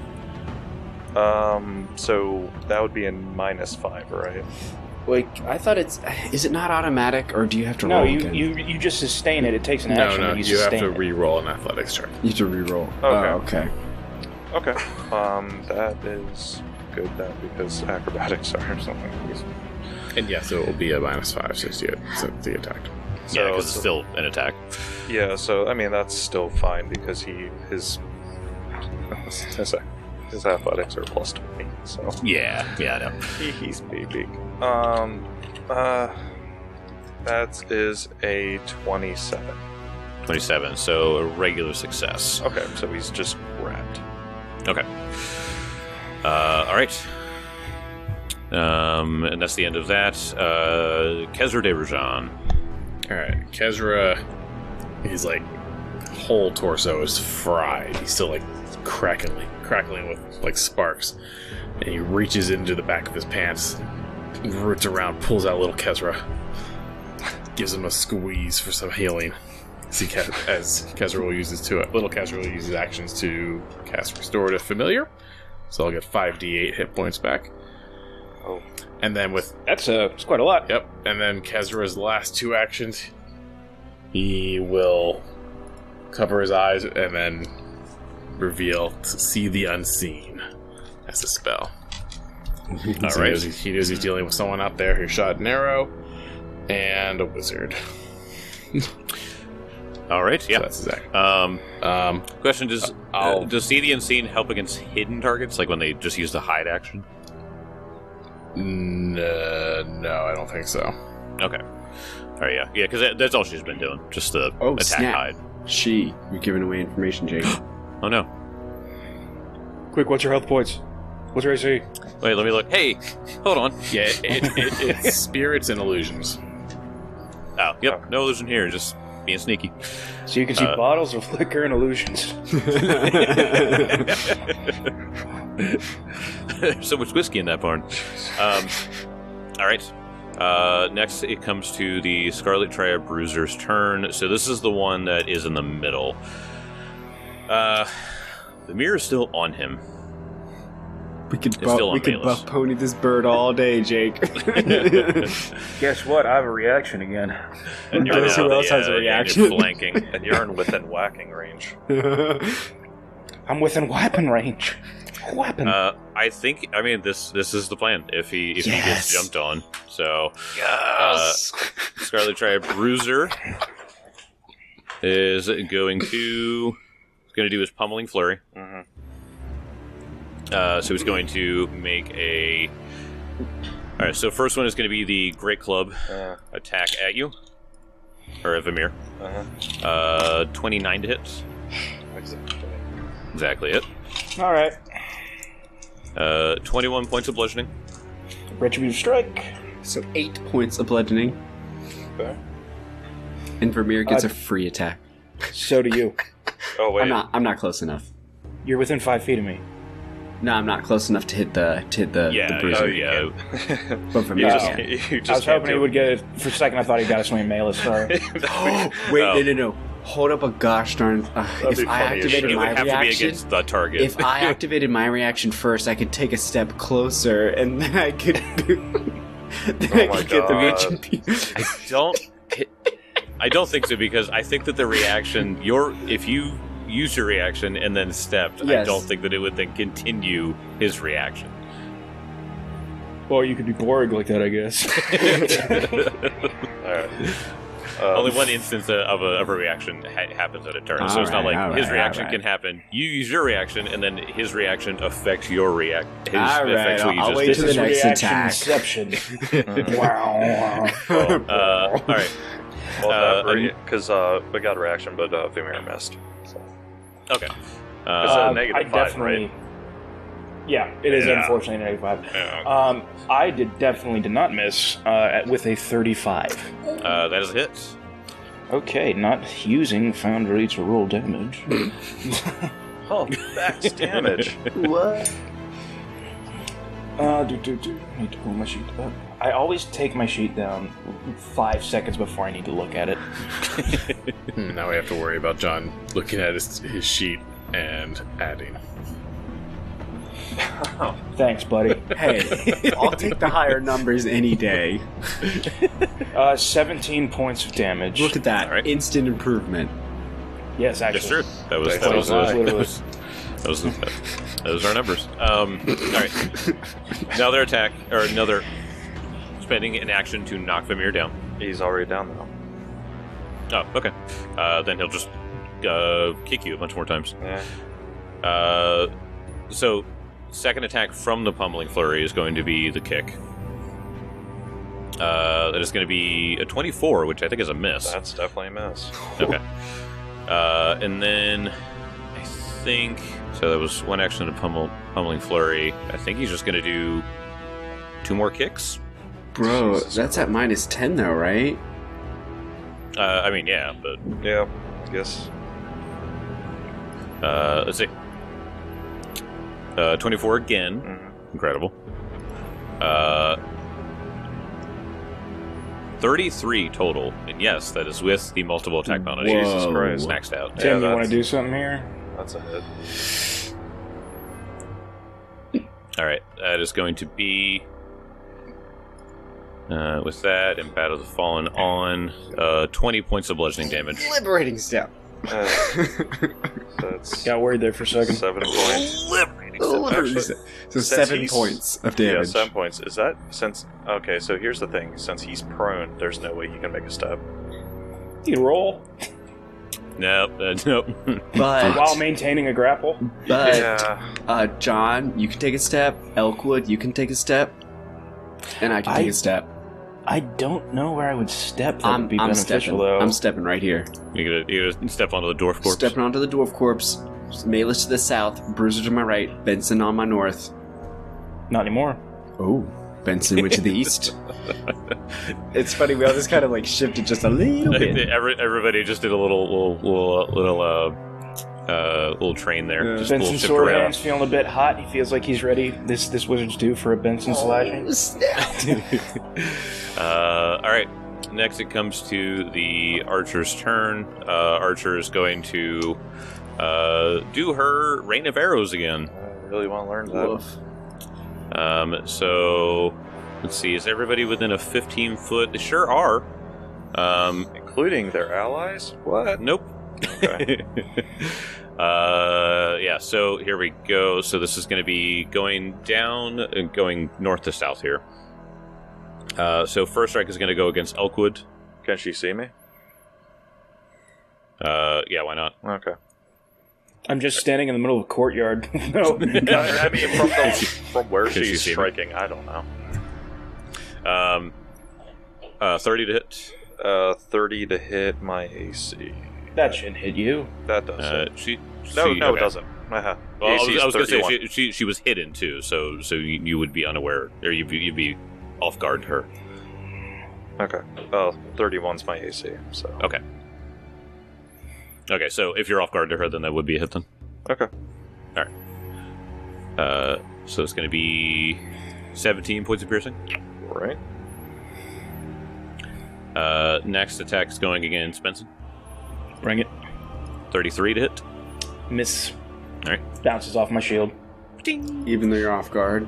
Um. So that would be a minus five, right? Like I thought it's is it not automatic or do you have to No, roll you, again? you you just sustain it. It takes an No, action. no, and you have sustain to it. re-roll an athletics check. You have to re-roll. Okay. Oh, okay. Okay. Um. That is good then because acrobatics are something. And yes, it will be a minus five since you since you attacked. So yeah, because it's so- still an attack. Yeah. So I mean that's still fine because he his his, his athletics are plus twenty. So Yeah, yeah, I know. he, he's big. Um. Uh. That is a twenty-seven. Twenty-seven. So a regular success. Okay. So he's just grabbed. Okay. Uh, all right. Um, and that's the end of that. Uh, Kezra de Rajan. Alright, Kezra, his like whole torso is fried. He's still like crackling, crackling with like sparks. And he reaches into the back of his pants, roots around, pulls out little Kezra, gives him a squeeze for some healing. As, he ca- as Kezra will use his two, little Kezra will use his actions to cast Restorative Familiar. So I'll get five d eight hit points back. Oh. And then with That's uh, it's quite a lot. Yep, and then Kezra's last two actions, he will cover his eyes, and then reveal to see the unseen as a spell. All All right. right. He knows, he knows he's dealing with someone out there who shot an arrow and a wizard. All right. So Yeah. that's exactly. Um, Um, question: Does I'll- uh, does see the unseen help against hidden targets, like when they just use the hide action? n- uh, no, I don't think so. Okay. All right. Yeah. Yeah. Because that, that's all she's been doing. Just the Oh, attack snap. hide. She, you're giving away information, Jake. Oh no. Quick, what's your health points? What's your A C? Wait. Let me look. Hey. Hold on. Yeah, it, it, it, it's spirits and illusions. Oh. Yep. No illusion here. Just being sneaky. So you can see Uh, bottles of liquor and illusions. There's so much whiskey in that barn. Um, all right. Uh, next, it comes to the Scarlet Triad Bruiser's turn. So this is the one that is in the middle. Uh, the mirror is still on him. We could It's buff, still on we could Malus. buff pony this bird all day, Jake. Guess what? I have a reaction again. And you're, I know, Who else yeah, has a and reaction? You're flanking. and you're in within whacking range. I'm within weapon range. Weapon. Uh, I think. I mean, this this is the plan. If he if he Yes. gets jumped on, so uh, Scarlet Triad Bruiser is going to going to do his pummeling flurry. hmm Uh, so he's going to make a. All right. So first one is going to be the Great Club Uh, attack at you, or at Vamir. uh-huh. Uh, twenty-nine to hit. Exactly. Exactly it. All right. Uh, twenty-one points of bludgeoning. Retributive strike. So eight points of bludgeoning, Okay. and Vermeer gets Uh, a free attack. So do you. Oh, wait. I'm not. I'm not close enough. You're within five feet of me. No, I'm not close enough to hit the to hit the, Yeah, the oh, bruiser. yeah. But You Vermeer just, can. you I just was can't hoping he do would get it. For a second, I thought he got a swing Malus. Sorry. Wait, Oh. no, no, no. Hold up a gosh darn. Uh, That'd if be I funny as activated shit. It my would have to be reaction, against the target. if I activated my reaction first, I could take a step closer, and then I could. then Oh I my could get the God. reaction piece. I don't. I don't think so because I think that the reaction, your if you use your reaction and then stepped, I Yes. don't think that it would then continue his reaction. Well, you could be Borg like that, I guess. All right. Uh, Only one instance of a, of a reaction ha- happens at a turn, so it's not Alright, like his alright, reaction alright. can happen. You use your reaction, and then his reaction affects your react. His Alright, affects what you I'll just wait did. till the next reaction attack. inception. mhm. Wow. Uh, all right. Well, Uh, because uh, we got a reaction, but uh, Vimir missed. So. Okay. It's Uh, a Uh, negative I five, definitely. right? Yeah, it is Yeah. unfortunately a negative five. Yeah. Um, I did definitely did not miss uh, at, with a thirty-five. uh, that is a hit. Okay, not using Foundry to roll damage. Oh, max damage. What? Uh, do, do, do. I need to pull my sheet up. I always take my sheet down five seconds before I need to look at it. Hmm, now we have to worry about John looking at his, his sheet and adding. Thanks, buddy. Hey, I'll take the higher numbers any day. Uh, seventeen points of damage. Look at that. All right. Instant improvement. Yes, actually. Yes, sir. That was Nice. that was, uh, Literally. that was those those are our numbers. Um, all right. Another attack or another spending an action to knock Vamir down. He's already down now. Oh, okay. Uh, then he'll just uh, kick you a bunch more times. Yeah. Uh, so second attack from the pummeling flurry is going to be the kick. Uh, that is going to be a twenty-four, which I think is a miss. That's definitely a miss. Okay. Uh, and then I think so. That was one action to pummel pummeling flurry. I think he's just going to do two more kicks. Bro, Jesus that's at minus ten though, right? Uh, I mean, yeah, but Yeah, I guess. uh, let's see. Uh, twenty-four again. Mhm. Incredible. Uh, thirty-three total, and yes, that is with the multiple attack penalty. Whoa. Jesus Christ. Maxed out. Tim, Yeah, you want that's- to do something here? That's a hit. All right, that is going to be uh, with that and Battle of the Fallen on uh, twenty points of bludgeoning damage. Liberating step. Uh, that's Got worried there for a second. seven points. Literally. So Since seven he's- points of Yeah, damage. seven points. Is that since? Okay, so here's the thing. Since he's prone, there's no way he can make a step. You can roll Nope. Uh, nope. But, while maintaining a grapple. but Yeah. uh, John, you can take a step. Elkwood, you can take a step. And I can I- take a step. I don't know where I would step that I'm, would be I'm beneficial, stepping. though. I'm stepping right here. You're gonna, you're gonna step onto the dwarf corpse. Stepping onto the dwarf corpse. Malus to the south. Bruiser to my right. Benson on my north. Not anymore. Oh, Benson went to the east. It's funny. We all just kind of like shifted just a little bit. Every, everybody just did a little, little, little, little, uh, uh, little train there. Yeah. Just a little Benson's shift sword around. hand's feeling a bit hot. He feels like he's ready. This this wizard's due for a Benson slashing. Uh, all right. Next, it comes to the archer's turn. Uh, Archer is going to uh, do her rain of arrows again. I really want to learn that. Woof. Um, so let's see. Is everybody within a fifteen foot? They sure are. Um, Including their allies? What? nope. Okay. uh, yeah. So here we go. So this is going to be going down, uh, going north to south here. Uh, so first strike is going to go against Elkwood. Can she see me? Uh, yeah, why not? Okay. I'm just standing in the middle of a courtyard. no, I mean, from, the, from where Can she she's see me? striking, I don't know. Um, uh, thirty to hit. Uh, thirty to hit my A C. that shouldn't hit you. That does Uh, it. she. No, she- no, okay. it doesn't. Uh-huh. Well, I A C was, is I was going to say thirty-one. she, she she was hidden too, so so you, you would be unaware, or you'd be, you'd be off guard to her. Okay. Oh, thirty-one's my A C, so. Okay. Okay, so if you're off guard to her, then that would be a hit then. Okay. Uh, so it's going to be seventeen points of piercing. Right. Uh, next attack is going against Benson. Bring it. thirty-three to hit. Miss. All right. Bounces off my shield. Even though you're off guard.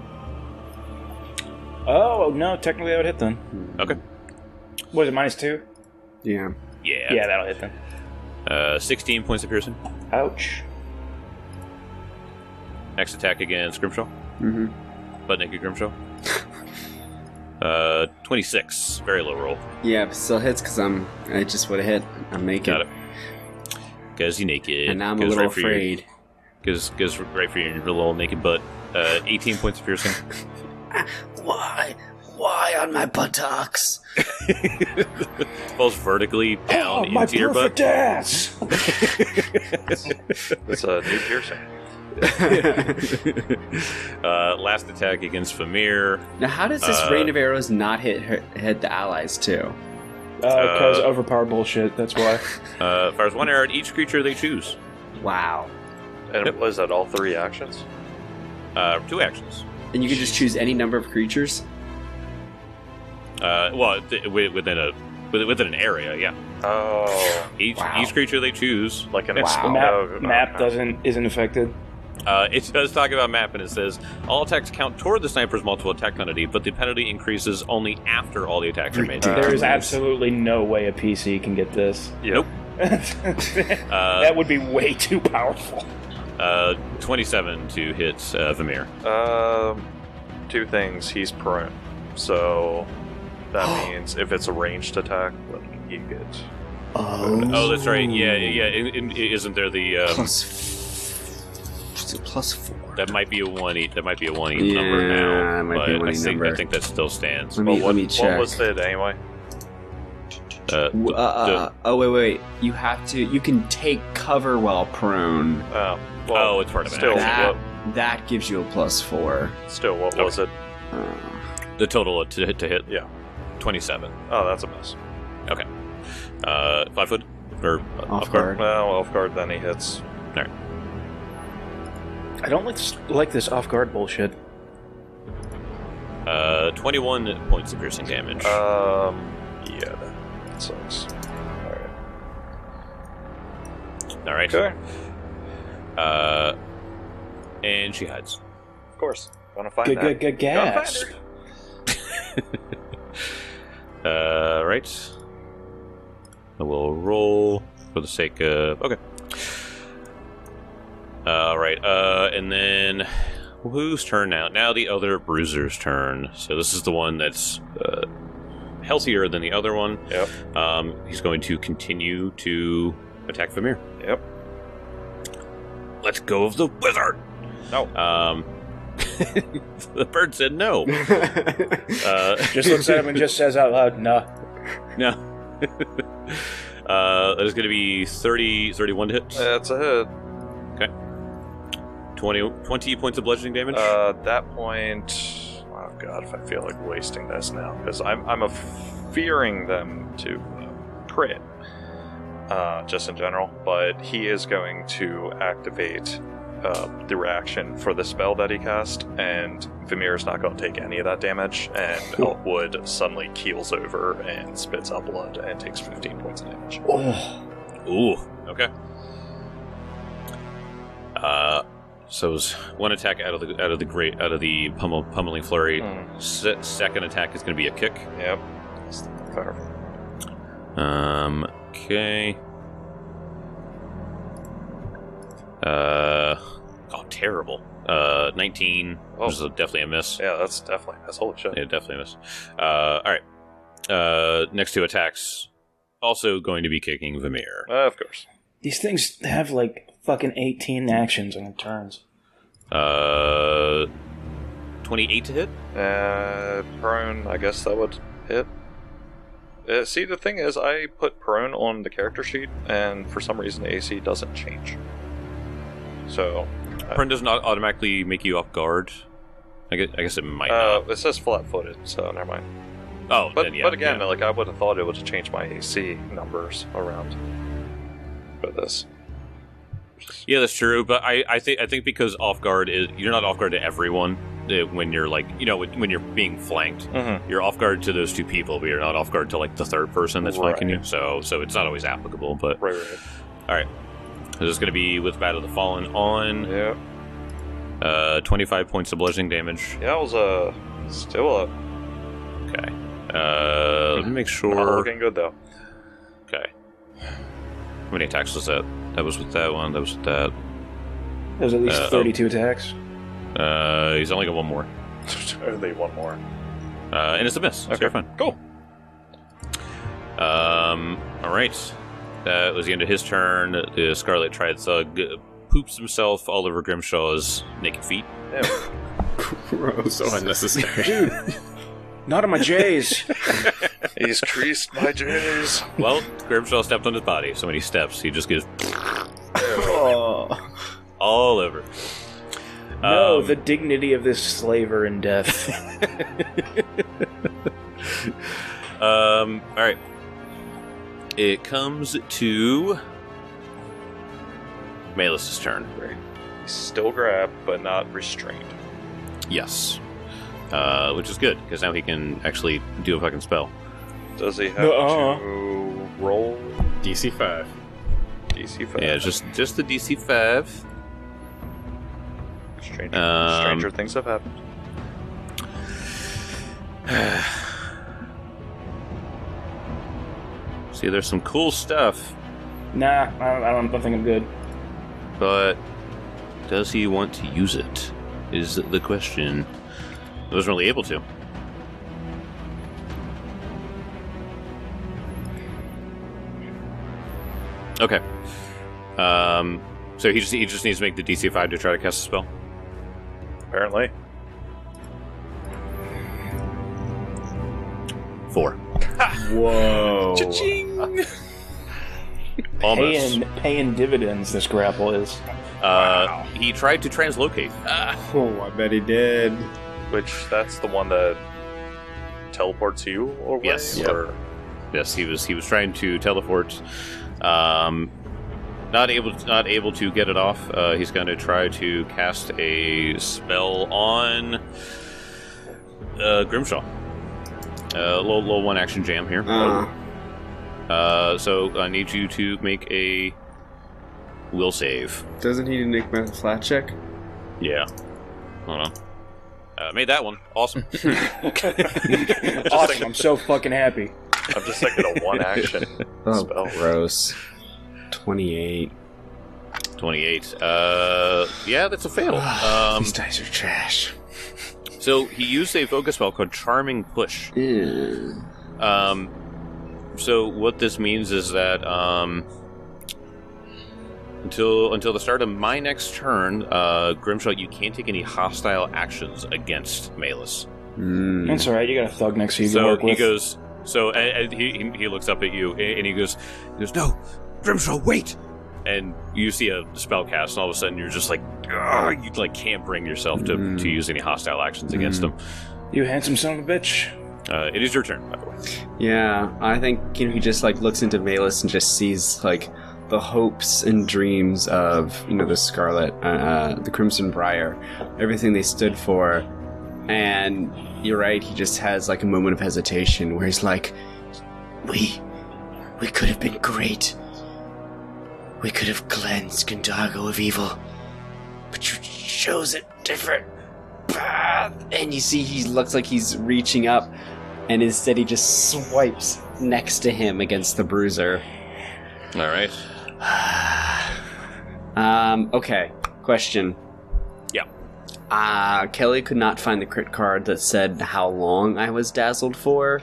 Oh no, technically that would hit then. Okay. What is it, minus two? Yeah. Yeah. Yeah, that'll hit then. Uh, sixteen points of piercing. Ouch. Next attack against Grimshaw. Mm-hmm. Butt naked Grimshaw. uh, twenty-six. Very low roll. Yeah, but still hits because I'm. I just would have hit. I'm naked. Got it. Because you naked. And now I'm a Goes little right for your- afraid. Goes goes right for your, your little naked butt. Uh, eighteen points of piercing. Why? Why on my buttocks? Falls vertically down Oh, my into your butt. perfect ass. It's a new piercing. uh, last attack against Famir. Now, how does this Uh, rain of arrows not hit her, hit the allies too? Because Uh, overpowered bullshit. That's why. Uh, fires one arrow at each creature they choose. Wow. And Yep. was that all three actions? Uh, two actions. And you can just choose any number of creatures. Uh, well, th- wi- within a within within an area, yeah. Oh. Each Wow. each creature they choose. Like an The wow. map, no, map okay. doesn't isn't affected. Uh, it does talk about map, and it says all attacks count toward the sniper's multiple attack penalty, but the penalty increases only after all the attacks are made. Uh, There is Nice. absolutely no way a P C can get this. Yep. Nope. that Uh, would be way too powerful. uh, twenty-seven to hit uh, Vamir. Um, two things. He's prone, so that means if it's a ranged attack, then you get. Oh. Oh, that's right. Yeah, yeah. In, in, isn't there the um, Plus. F- is it plus four. that might be a one e that might be a one e Yeah, number now, it might but be a one E I think number. I think that still stands. Let me Well, what, let me what check. was it anyway? Uh, W- uh, uh, oh wait, wait. You have to. You can take cover while prone. Oh, well, Oh, it's part of an still, action. what, That that gives you a plus four. still, what Okay. was it? Uh, the total to hit to hit. Yeah. twenty-seven. Oh, that's a miss. Uh, five foot or uh, Off guard. Well, off guard, then he hits. I don't like like this off guard bullshit. Uh, twenty-one points of piercing damage. Um, yeah, that sucks. All right. Okay. Uh, and she hides. Of course. Gonna find Good, that. good, good Gonna find gas. her. Uh, right. We'll roll. for the sake of okay. All right, uh, and then whose turn now? Now the other bruiser's turn. So this is the one that's uh, healthier than the other one. Yep. Um, he's going to continue to attack Vamir. Yep. Let's go of the wizard. No. Um, the bird said no. uh, Just looks at him and just says out loud, "No." no. uh, that is going to be thirty, thirty-one to hit. That's a hit. Okay. twenty, twenty points of bludgeoning damage. Uh, at that point, oh god, if I feel like wasting this now, because I'm I'm a fearing them to uh, crit, uh, just in general. But he is going to activate uh, the reaction for the spell that he cast, and Vamir is not going to take any of that damage, and Elkwood suddenly keels over and spits out blood and takes fifteen points of damage. Oh. Ooh. Okay. Uh. So it was one attack out of the out of the great out of the pummel, pummeling flurry. Mm. Se- second attack is going to be a kick. Yep. That's fair. Um. Okay. Uh. Oh, terrible. Uh, nineteen. Oh. Which is a, definitely a miss. Yeah, that's definitely that's holy shit. Yeah, definitely a miss. Uh. All right. Uh. Next two attacks, also going to be kicking Vamir. Uh, of course. These things have like fucking eighteen actions on their turns. Uh. twenty-eight to hit. Uh, prone, I guess that would hit. Uh, see, the thing is, I put prone on the character sheet, and for some reason the A C doesn't change. So, uh, Prone does not automatically make you off guard. I guess, I guess it might uh, not. it says flat-footed, so never mind. Oh, But then, yeah, but again, yeah. like I would have thought it would have changed my A C numbers around for this. Yeah, that's true. But I, I think I think because off guard is you're not off guard to everyone uh, when you're like you know when, when you're being flanked. Mm-hmm. You're off guard to those two people, but you're not off guard to like the third person that's flanking Right. you. So so it's not always applicable. But Right, right. all right, this is going to be with Battle of the Fallen on Yeah, uh, twenty-five points of bludgeoning damage. yeah, it was uh, still up. Okay. Uh, let me make Not sure. looking good though. Okay. How many attacks was that? That was with that one. That was with that. There's at least Uh, thirty-two attacks. Uh, he's only got one more. Only one more. Uh, and it's a miss. So Okay. you're fine. Cool. Um, all right. That was the end of his turn. The Scarlet Triad Thug poops himself all over Grimshaw's naked feet. Yeah. Gross. So unnecessary. Not on my J's. He's creased my J's. Well, Grimshaw stepped on his body, so when he steps, he just goes Oh. all over. No, Um, the dignity of this slaver in death. um, all right. It comes to Malus' turn. He's still grabbed, but not restrained. Yes. Uh, which is good, because now he can actually do a fucking spell. Does he have Nuh-uh. to roll D C five. D C five? Yeah, just just the D C five. Stranger, um, stranger things have happened. See, there's some cool stuff, Nah, I don't, I don't I think I'm good. but does he want to use it? Is the question. I wasn't really able to. Okay. Um. So he just he just needs to make the D C five to try to cast a spell. Apparently. Four. Whoa. Almost. Paying, paying dividends, this grapple is. Uh, he tried to translocate. Oh, I bet he did. Which, that's the one that teleports you away? Yes. Or, Yes, he was he was trying to teleport. Um, not able to, not able to get it off. Uh, he's going to try to cast a spell on uh, Grimshaw. A uh, little, little one action jam here. Uh, Uh, so I need you to make a will save. doesn't he make my flat check? Yeah. Hold on. Uh, made that one. Awesome. Awesome, I'm so fucking happy. I'm just thinking of one action Oh, spell. gross. twenty-eight. twenty-eight. Uh, yeah, that's a fail. Um, These dice are trash. so he used a focus spell called Charming Push. Yeah. Um, so what this means is that um, until until the start of my next turn, uh, Grimshaw, you can't take any hostile actions against Malus. Mm. That's all right. You got a thug next to you. to So work he with. goes. So and, and he he looks up at you and he goes, he goes, no, Grimshaw, wait. And you see a spell cast, and all of a sudden you're just like, "Ugh," you like can't bring yourself to, Mm. to use any hostile actions against Mm. him. You handsome son of a bitch. Uh, it is your turn, by the way. Yeah, I think you know he just like looks into Malus and just sees like the hopes and dreams of you know the Scarlet, uh, the Crimson Briar, everything they stood for, and you're right. He just has like a moment of hesitation where he's like, "We, we could have been great. We could have cleansed Gundago of evil, but you chose a different path." And you see he looks like he's reaching up, and instead he just swipes next to him against the bruiser. All right. um, okay, question. Yeah. Uh, Kelly could not find the crit card that said how long I was dazzled for.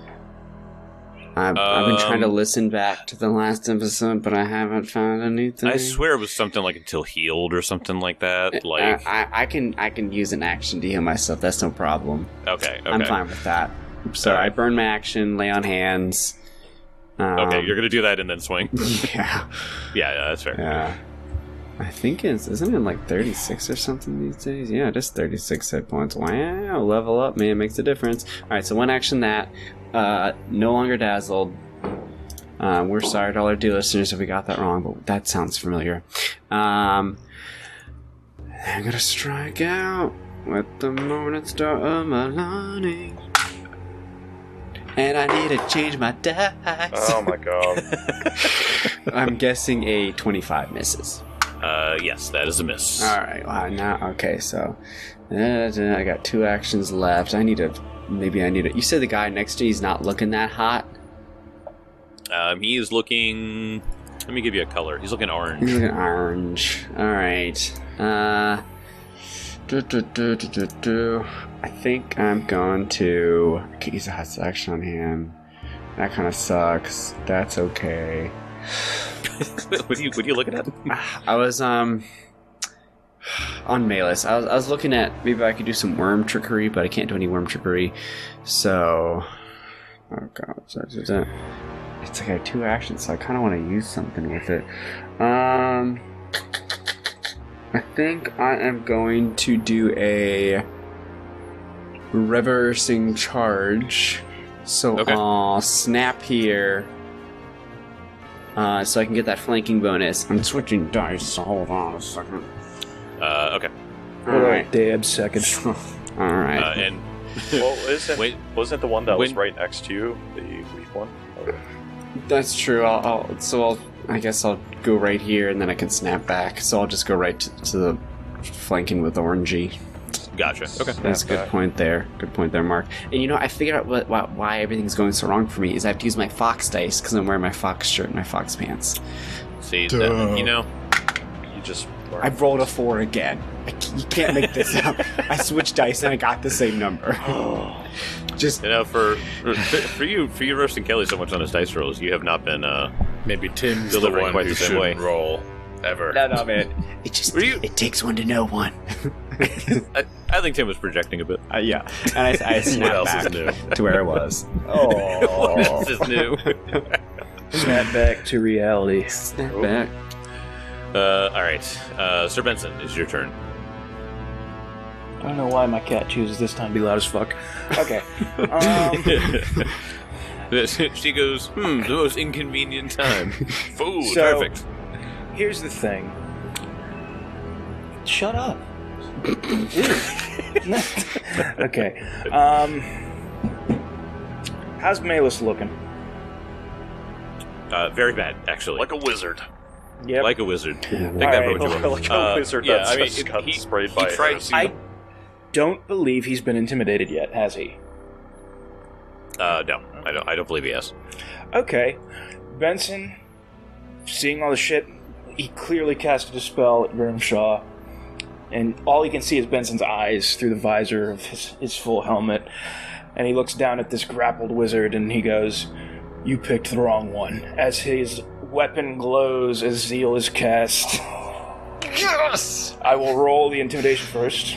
I've, I've been trying to Um, listen back to the last episode, but I haven't found anything. I swear it was something like until healed or something like that. Like, I, I, I can I can use an action to heal myself. That's no problem. okay, okay. I'm fine with that. So Alright. I burn my action, lay on hands. Um, Okay, you're gonna do that and then swing. yeah, Yeah, yeah, that's fair. yeah. I think it's isn't it like thirty-six or something these days? Yeah, just thirty-six hit points. Wow, level up, man, makes a difference. All right, so one action that uh, no longer dazzled. Uh, we're sorry to all our dear listeners if we got that wrong, but that sounds familiar. Um, I'm gonna strike out with the morning star of my learning. And I need to change my dice. Oh my god. I'm guessing a twenty-five misses. Uh, yes, that is a miss. All right. Wow. Now, okay. So, uh, I got two actions left. I need to. Maybe I need to. You said the guy next to you's not looking that hot. Um, he is looking. Let me give you a color. He's looking orange. He's looking orange. All right. Uh. Do, do, do, do, do, do. I think I'm going to. I could use a hot action on him. That kind of sucks. That's okay. what are you? What are you looking at? I was um on Malus. I was I was looking at maybe I could do some worm trickery, but I can't do any worm trickery. So, oh god, so it's a- it's like I have two actions, so I kind of want to use something with it. Um, I think I am going to do a reversing charge. So Okay. I'll snap here. Uh, so I can get that flanking bonus. I'm switching dice, so hold on a second. Uh, okay. Alright. Dab second. Alright. Uh, and Well, isn't, Wait. wasn't it the one that was When- right next to you, the weak one? Or- That's true. I'll, I'll so I'll I guess I'll go right here and then I can snap back. So I'll just go right to, to the flanking with orangey. gotcha. Okay. That's a good back. point there. Good point there, Mark. And you know, I figured out what, why, why everything's going so wrong for me is I have to use my fox dice because I'm wearing my fox shirt and my fox pants. See, that, you know, You just... I've rolled a four again. I c you can't make this up. I switched dice and I got the same number. Just you know, for for, for you, for you roasting Kelly so much on his dice rolls, you have not been. Uh, Maybe Tim's the Delivering one quite who the same shouldn't way. roll ever. no, no, man. It just Were you- it takes one to know one. I, I think Tim was projecting a bit. Uh, yeah, and I, I What snapped else is back new? to where I was. What else is new? Snap back to reality. Snap back. Uh, all right, uh, Sir Benson, it's your turn. I don't know why my cat chooses this time to be loud as fuck. Okay. Um, She goes, hmm, the most inconvenient time. Food, So- perfect. here's the thing. Shut up. Okay. Um, how's Malus looking? Uh, very bad, actually. Like a wizard. Yep. Like a wizard. Take All that right. for what you want. Like a Uh, wizard yeah, that's I mean, just it- got he- sprayed he by tried arrows. to- I don't believe he's been intimidated yet, has he? Uh, no, I don't. I don't believe he has. Okay. Benson seeing all the shit, he clearly casted a spell at Grimshaw, and all he can see is Benson's eyes through the visor of his, his full helmet. And he looks down at this grappled wizard and he goes, "You picked the wrong one." As his weapon glows as Zeal is cast. Yes! I will roll the intimidation first.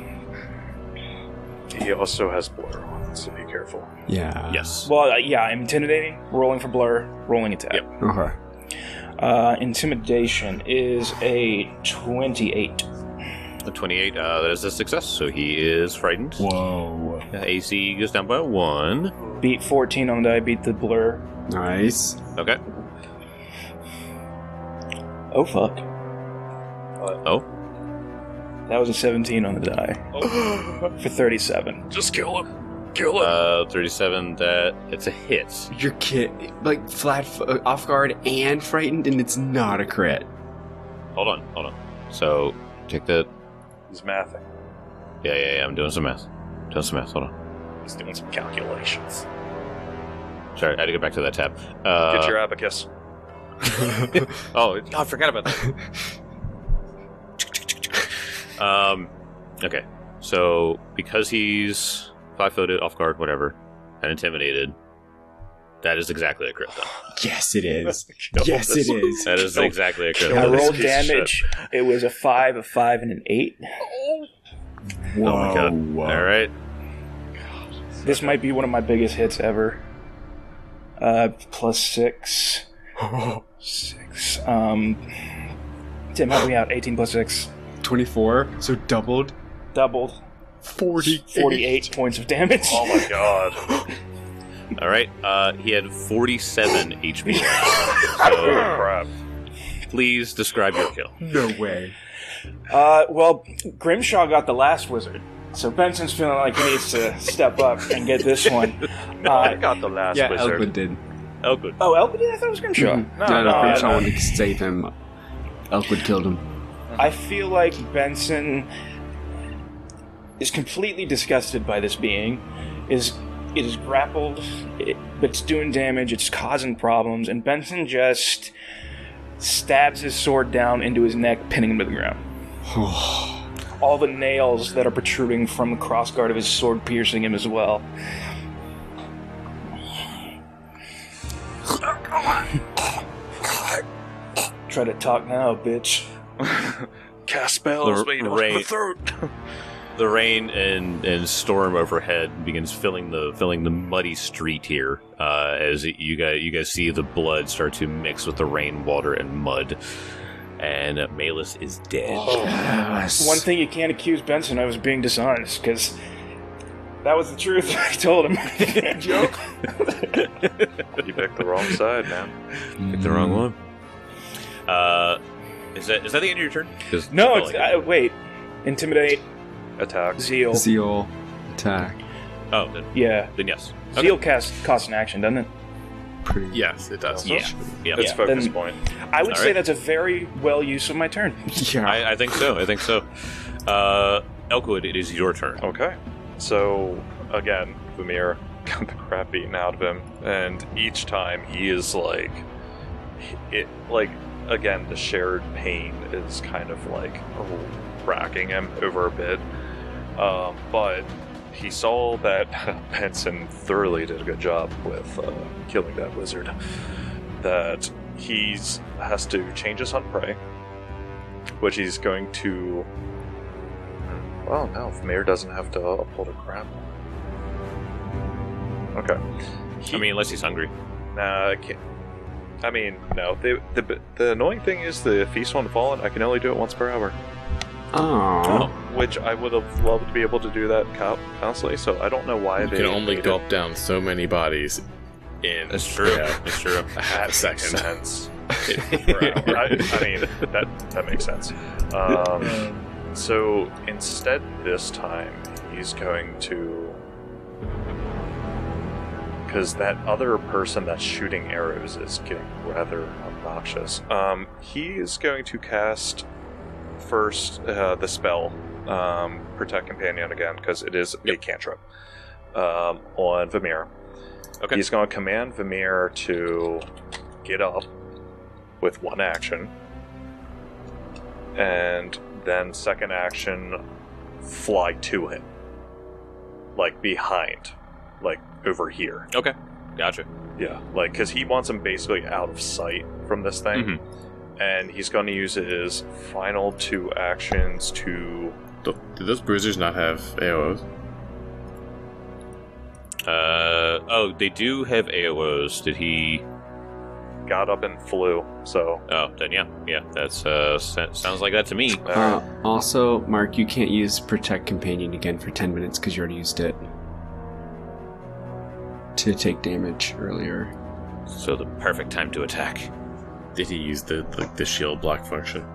He also has blur on, so be careful. Yeah. Yes. Well, uh, yeah, I'm intimidating, rolling for blur, rolling attack. Yep. Okay. Uh, intimidation is a twenty-eight. A twenty-eight, uh, that is a success, so he is frightened. Whoa. Uh, A C goes down by one. Beat fourteen on the die, beat the blur. Nice. Okay. Oh, fuck. Oh. That was a seventeen on the die. For thirty-seven. Just kill him. Kill him. Uh, thirty-seven, that, it's a hit. Your kid, like, flat f- uh, off guard and frightened, and it's not a crit. Hold on, hold on. So, take that. He's mathing. Yeah, yeah, yeah, I'm doing some math. Doing some math, hold on. He's doing some calculations. Sorry, I had to get back to that tab. Uh, Get your abacus. oh, I forgot about that. um, okay. So, because he's five-footed, off-guard, whatever, and intimidated, that is exactly a crit, though. Yes, it is. Kill yes, this it one. is. That is Kill- exactly a crit. kill I this rolled piece of damage. It was a five, a five, and an eight. Whoa. Oh my god. Whoa. Alright. This might be one of my biggest hits ever. Uh, plus six. Six. Um, Tim, help me out. eighteen plus six. twenty-four, so doubled. Doubled. forty. forty-eight points of damage. Oh my god. Alright, uh, he had forty-seven H P. Holy So, crap. please describe your kill. No way. Uh, well, Grimshaw got the last wizard, so Benson's feeling like he needs to step up and get this one. No, Uh, I got the last Yeah, wizard. Elkwood did. Oh, good. Oh, Elkwood did? I thought it was Grimshaw. Mhm. No, no, no, no, Grimshaw no. wanted to save him. Elkwood killed him. I feel like Benson is completely disgusted by this being. Is it is grappled, it, but it's doing damage. It's causing problems, and Benson just stabs his sword down into his neck, pinning him to the ground. All the nails that are protruding from the crossguard of his sword piercing him as well. Try to talk now, bitch. Cast spells, The wait, r- what's the rain. throat? The rain and, and storm overhead begins filling the filling the muddy street here uh, as you guys you guys see the blood start to mix with the rain, water, and mud, and uh, Malus is dead. Yes. One thing you can't accuse Benson of is being dishonest, because that was the truth. I told him. Joke. You picked the wrong side, man. Picked the wrong one. Uh, is that is that the end of your turn? 'Cause I No, felt it's, like uh, wait. Intimidate, Attack. Zeal. Zeal. Attack. it. Oh, then, Yeah. then yes. Zeal cast costs an action, doesn't it? Pretty. Yes, it does. Yeah, yeah. It's Yeah, focus then- point. I would All say right. that's a very well use of my turn. Yeah. I, I think so. I think so. Uh, Elkwood, it is your turn. Okay. So, again, Vamir got the crap beaten out of him, and each time he is like, it like, again, the shared pain is kind of like racking him over a bit. Um, but he saw that Benson thoroughly did a good job with uh, killing that wizard. That he's has to change his hunt prey, which he's going to. Well, no, Vamir doesn't have to uphold a grapple. Okay. I mean, unless he's hungry. Nah, I can't. I mean, no. The, the the annoying thing is the Feast on the Fallen, I can only do it once per hour. Oh. Which I would have loved to be able to do that co- constantly, so I don't know why You they can only made gulp down so many bodies in That's true. yeah, That's true. a half That makes second sense. per hour. I, I mean, that that makes sense. Um, so instead, this time he's going to, because that other person that's shooting arrows is getting rather obnoxious. Um, he is going to cast first uh, the spell um, Protect Companion again, because it is a cantrip um, on Vamir. Okay. He's going to command Vamir to get up with one action. And then second action, fly to him. Like, behind. Like, over here. Okay, gotcha. Yeah, like, because he wants him basically out of sight from this thing. Mm-hmm. And he's going to use his final two actions to... Do those bruisers not have A O Os? Uh, oh, they do have A O Os. Did he... got up and flew, so... Oh, then yeah. Yeah, that's, uh, sounds like that to me. Uh, also, Mark, you can't use Protect Companion again for ten minutes because you already used it to take damage earlier. So the perfect time to attack. Did he use the the, the shield block function?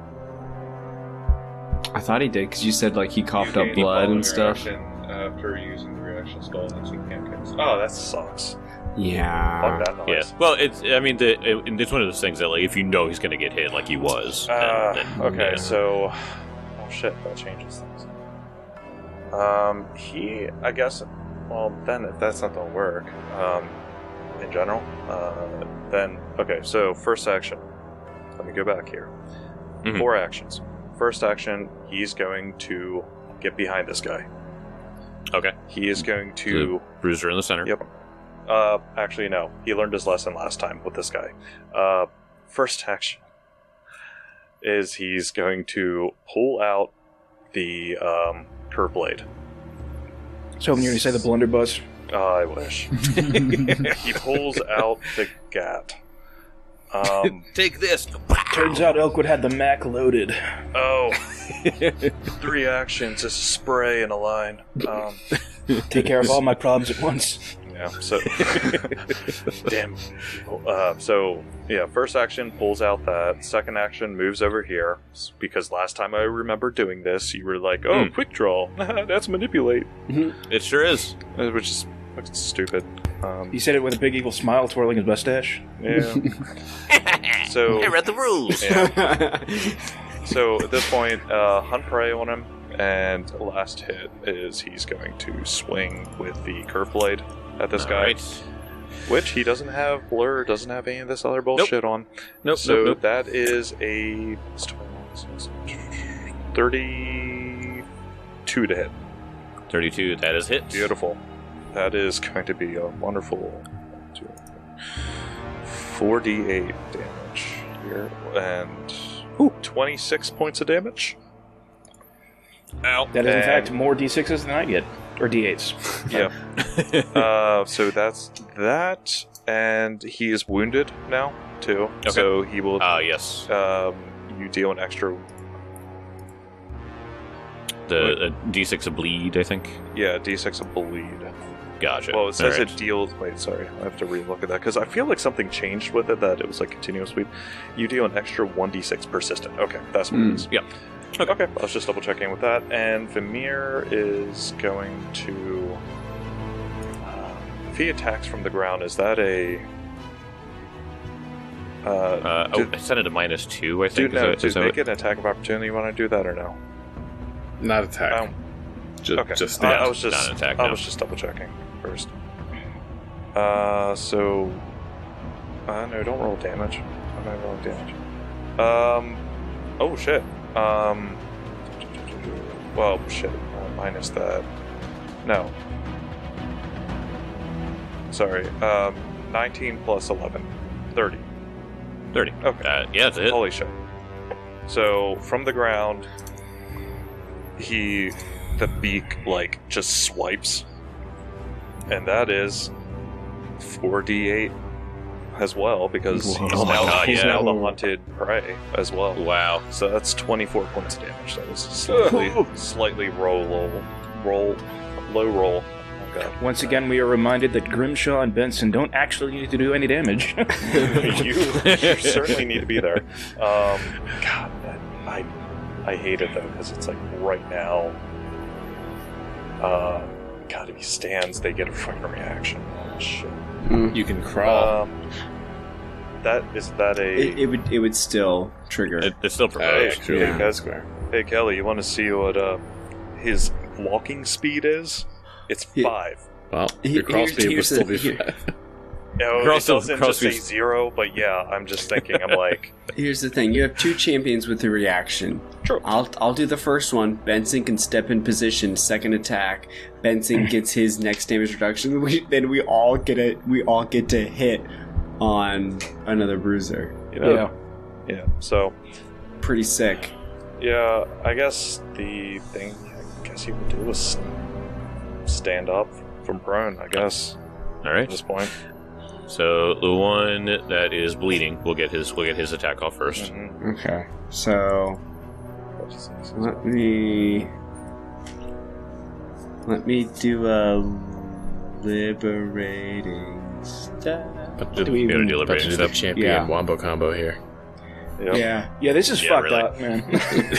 I thought he did because you said like he coughed You up gain blood following and stuff. reaction After using the reaction spell that you can't cast. Oh, that sucks. Yeah. Fuck that noise. Yeah. Well, it's. I mean, the, it, it's one of those things that, like, if you know he's going to get hit, like he was. Uh, then, then, okay, yeah. so... Oh shit, that changes things. Um, he... I guess... Well, then if that's not gonna work, um, in general, uh, then... Okay, so first action. Let me go back here. Mhm. Four actions. First action, he's going to get behind this guy. Okay. He is going to... Bruiser in the center. Yep. Uh, actually, no. He learned his lesson last time with this guy. Uh, first action is he's going to pull out the um, curve blade. So when you say the blunderbuss, Uh, I wish. He pulls out the gat. Um, Take this. turns out Elkwood had the Mac loaded. oh, three actions is a spray and a line. Um, Take care of all my problems at once. yeah, so... Damn. Uh, so, yeah, first action pulls out that. Second action moves over here. Because last time I remember doing this, you were like, oh, Mm. quick draw. That's manipulate. It sure is. Uh, Which is which is stupid. Um, He said it with a big evil smile, twirling his mustache. yeah. So... I read the rules. Yeah. So at this point, uh, hunt prey on him, and last hit is he's going to swing with the curve blade at this guy, Alright. which he doesn't have blur, doesn't have any of this other bullshit on. Nope, So nope, nope. that is a thirty-two to hit. thirty-two, that is hit. Beautiful. That is going to be a wonderful four d eight damage here, and ooh, twenty-six points of damage. Ow. That is, in And- fact, more d sixes than I get. Or d eights. Yeah. uh, so that's that, and he is wounded now too. Okay. So he will. Ah, yes. Um, you deal an extra. The uh, D six of bleed, I think. Yeah, d six of bleed. Gotcha. Well, it says Alright. it deals. Wait, sorry, I have to relook at that because I feel like something changed with it. That it was like continuous bleed. You deal an extra one d six persistent. Okay, that's what Mm. it is. Yep. Okay. okay, I was just double checking with that. And Vimir is going to. Uh, if he attacks from the ground, is that a? Uh, Uh, oh, did- I set it to minus two, I think. Dude, Is no, that- do is that they what- get an attack of opportunity? You want to do that or no? Not attack. Um, Ju- okay. Just Uh, the I was just, not an attack, I no. was just double checking first. Uh, so, uh, no, don't roll damage. I'm not rolling damage. Um, oh shit. Um, well, shit. Uh, minus that. No. Sorry. Um, nineteen plus eleven. thirty. thirty. Okay. Uh, yeah, that's a hit. Holy shit. So, from the ground, he, the beak, like, just swipes. And that is four d eight as well, because Whoa. he's, Oh my now, God, he's yeah. now the hunted prey as well. Wow. So that's twenty-four points of damage. That was slightly, slightly roll, roll, roll, low roll. Oh god. Once again, we are reminded that Grimshaw and Benson don't actually need to do any damage. you, you certainly need to be there. Um, God, man, I I hate it though because it's like right now. Uh, God, if he stands, they get a fucking reaction. Oh, shit. You can crawl. Um, that is that a It, it would it would still trigger. It, it's still Uh, proposed. actually, yeah. that's square. Hey Kelly, you want to see what uh his walking speed is? It's He- five. Well, He- your crawl here's- speed would here's still the- be here- five. know, Cross- it doesn't cross just say fuse. zero, but yeah, I'm just thinking. I'm like, Here's the thing: you have two champions with the reaction. True. I'll I'll do the first one. Benson can step in position, second attack. Benson gets his next damage reduction. We, then we all get a we all get to hit on another bruiser. you know, Yeah. yeah. So, Pretty sick. yeah, I guess the thing I guess he would do is stand up from prone. I guess All at right. this point. So the one that is bleeding will get his will get his attack off first. Mhm. Okay, so let me let me do a liberating step. But do, Do we we even- do About to the do the champion yeah. wombo combo here. Yep. Yeah, Yeah, this is Yeah, fucked really. up, man.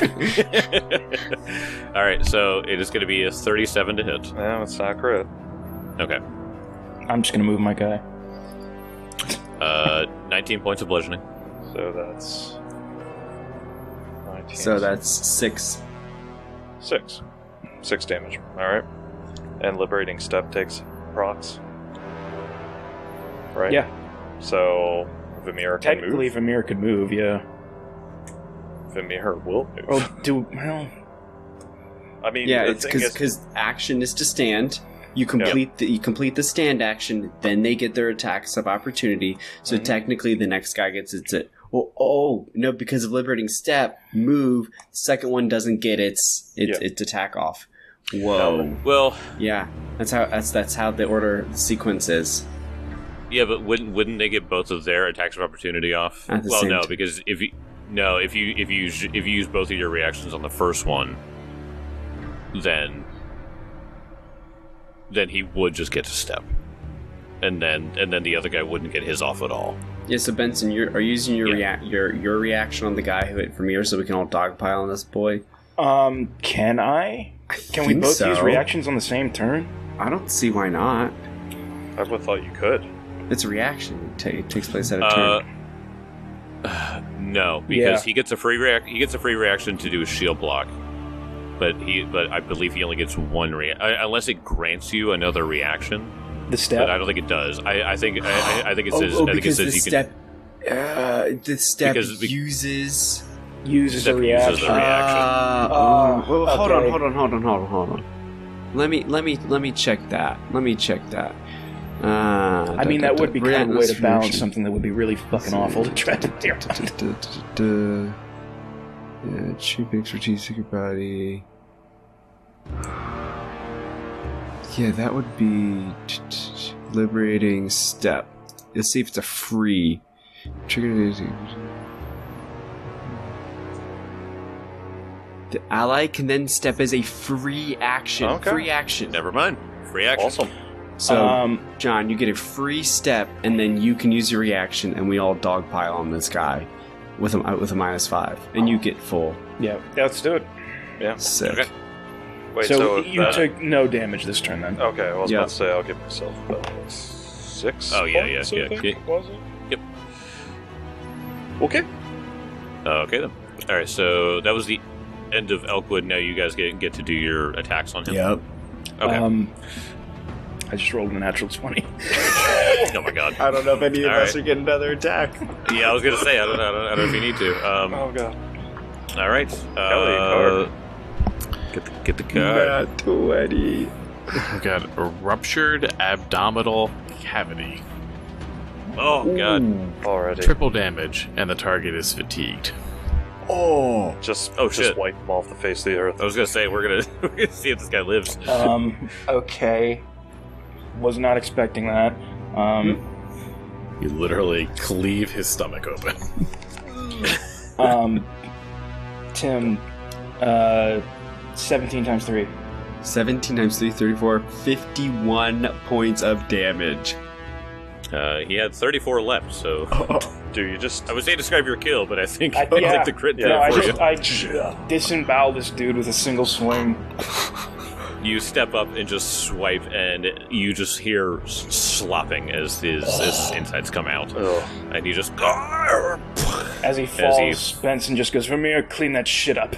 All right. So it is going to be a thirty-seven to hit. Yeah, it's not crit. Okay. I'm just gonna move my guy. Uh, nineteen points of bludgeoning. So that's nineteen. so that's six. six. Six damage. Alright. And liberating step takes procs. Right? Yeah. So Vimir can Technically, move. Vimir could move. Yeah. Vimir will move. Well, do well. I mean, Yeah, the it's thing is- because action is to stand. You complete the you complete the stand action, then they get their attacks of opportunity. So Mhm. technically, the next guy gets its. It. Oh, oh no! Because of liberating step, move. The second one doesn't get its its, Yeah. its attack off. Whoa! Well, Yeah, that's how that's that's how the order sequence is. yeah, but wouldn't wouldn't they get both of their attacks of opportunity off? At the Well, same no, time. because if you no, if you if you use- if you use both of your reactions on the first one, then then he would just get to step, and then and then the other guy wouldn't get his off at all. Yeah. So Benson, you're are you using your Yeah. rea- your your reaction on the guy who hit Vermeer, so we can all dogpile on this boy. Um, can I? Can we think both so. use reactions on the same turn? I don't see why not. I would have thought you could. It's a reaction. It, ta- it takes place at a Uh, turn. no, because Yeah. he gets a free reac- he gets a free reaction to do a shield block, but he but I believe he only gets one rea- uh, unless it grants you another reaction. The step. But I don't think it does. I, I think I, I think it says oh, oh, I think it because says the you can. step, uh, the step Because be- uses. uses Step a uses reaction. the reaction. Uh, Oh, oh, well, hold on, okay. hold on, hold on, hold on, hold on. Let me, let me, let me check that. Let me check that. Uh, I mean, that would be kind of a way to balance something. something that would be really fucking awful to try to do. Yeah, cheap expertise to your body. Yeah, that would be liberating step. Let's see if it's a free trigger. The ally can then step as a free action. Okay. Free action. Never mind. Free action. Awesome. So, um, John, you get a free step, and then you can use your reaction, and we all dogpile on this guy with a with a minus five, and you get full. yeah, let's do it. Sick. Okay. Wait, so, so, you that- took no damage this turn then. Okay, I was Yeah. about to say I'll give myself about six. Oh, yeah, yeah, points, I yeah, think, yeah. Was it? Yep. Okay. Okay then. All right. So that was the end of Elkwood. Now you guys get get to do your attacks on him. Yep. Okay. Um, I just rolled a natural twenty. oh my god. I don't know if any of All us right. are getting another attack. Yeah, I was gonna say I don't, I don't, I don't know if you need to. Um, Oh god. all right. Kelly, Uh, card. get the get the card. twenty. We've got a ruptured abdominal cavity. Oh god. Already. Triple damage, and the target is fatigued. Oh. Just, Oh, just shit. wipe them off the face of the earth. I was gonna say we're gonna we're gonna see if this guy lives. um, okay. Was not expecting that. Um, You literally cleave his stomach open. um, Tim, uh, seventeen times three. seventeen times three, thirty-four. fifty-one points of damage. Uh, he had thirty-four left, so Do you just. I would say describe your kill, but I think I- I, yeah. think the crit did No, it I for just you. I disembowel this dude with a single swing. You step up and just swipe, and you just hear s- slopping as his, his insides come out, Ugh. and you just As he falls, Benson just goes, "Ramir, clean that shit up."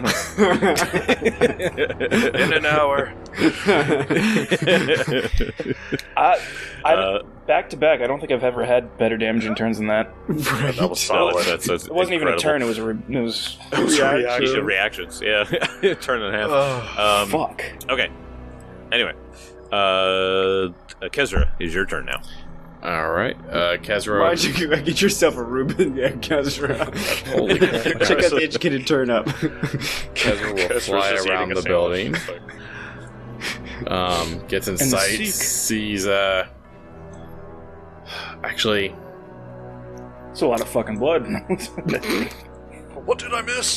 In an hour. I, I, Uh, back to back, I don't think I've ever had better damaging turns than that. That was solid. That's, that's It wasn't even a incredible. turn; it was a. Re- it was Reaction. Reactions, yeah. Turn and a half. Um, fuck. okay. Anyway, uh, Kezra, is your turn now. All right, uh, Kezra. Why'd you get yourself a Reuben? Yeah, Kezra. Holy crap. Check out the educated turn up. Kezra will Kezra's fly just around eating the a building. sandwich. Um, gets in And the sight, Seek. sees, uh... Actually, It's a lot of fucking blood. What did I miss?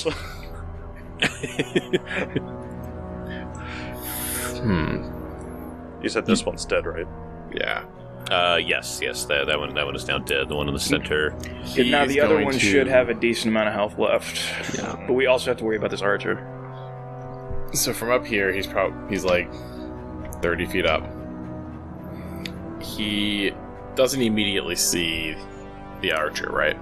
hmm, You said this one's dead, right? yeah. Uh, yes, yes, that, that one that one is now dead. The one in the center. now He's the other going one to- should have a decent amount of health left. Yeah. But we also have to worry about this archer. So from up here, he's probably, he's like thirty feet up. He doesn't immediately see the archer, right?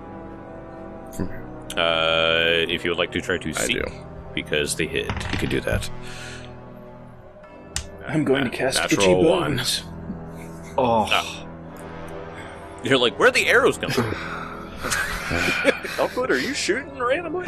Uh, if you would like to try to I see, do. because they hit, you can do that. I'm going to cast Natural Itchy one. Bones. Oh, You're like, where are the arrows coming? Elkwood, are you shooting randomly?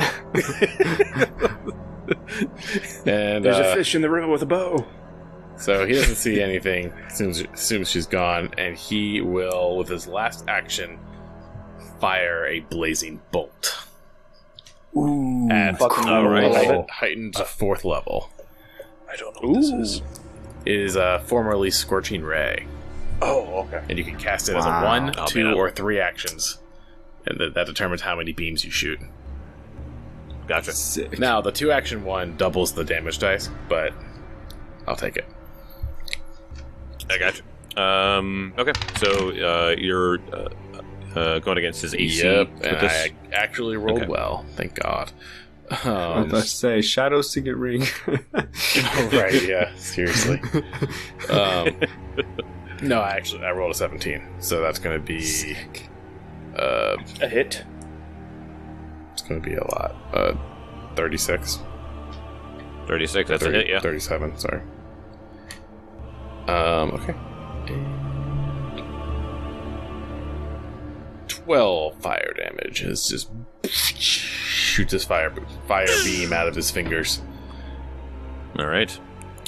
And There's uh, a fish in the river with a bow. so he doesn't see anything. Assumes, assumes she's gone, and he will, with his last action, fire a blazing bolt Ooh, at fucking uh, right. heightened, heightened fourth level. I don't know what this is. It is uh, formerly Scorching Ray, Oh, okay. and you can cast it as a Wow. one, Oh, two, man. or three actions, and that, that determines how many beams you shoot. Gotcha. sick. Now, the two action one doubles the damage dice, but I'll take it. I gotcha. Um, okay, so uh, you're uh, uh, going against his A C. Yep, with and this? I actually rolled Okay. well, thank God. I Um, thought to say Shadow Signet Ring. right, yeah, seriously. Um, no, I actually I rolled a seventeen, so that's going to be uh, A hit. it's going to be a lot. Uh, thirty-six. thirty-six, that's thirty, a hit, yeah. thirty-seven, sorry. Um, okay. twelve fire damage. It's just shoots his fire fire beam out of his fingers. All right.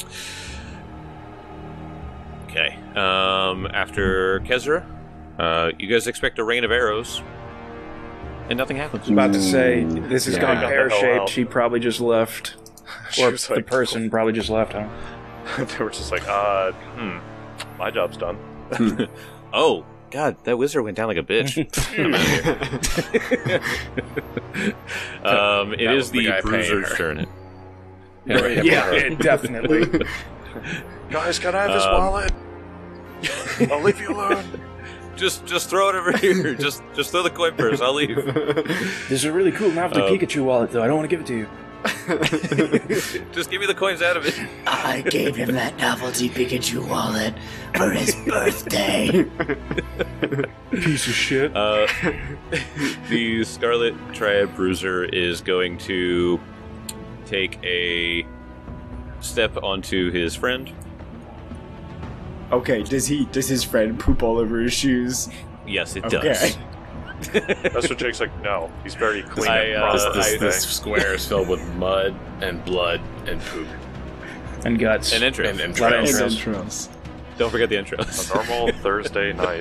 Okay. Um, after Kezra, uh, you guys expect a rain of arrows, and nothing happens. I was about to say, this has Yeah. gone Got the pear hell shaped. out. She probably just left. She Or was the like- person probably just left, huh? They were just like, uh, hmm, my job's done. Oh, God, that wizard went down like a bitch. I'm out of here. um, it That is was the the, guy paying bruiser's her. turn. Yeah, Yeah, it definitely. Guys, can I have his Um, wallet? I'll leave you alone. Just, just throw it over here. just, just throw the coin purse. I'll leave. There's a really cool novelty Um, Pikachu wallet, though. I don't want to give it to you. Just give me the coins out of it. I gave him that novelty Pikachu wallet for his birthday. Piece of shit. Uh, the Scarlet Triad Bruiser is going to take a step onto his friend. Okay, does he? Does his friend poop all over his shoes? Yes, it Okay. does. That's what Jake's like, no, he's very clean I, and uh, This, proper. this, I- this square is filled with mud and blood and poop And guts. And entrails. and, and Lot of trails. entrails. Entrails. Don't forget the intros. A normal Thursday night.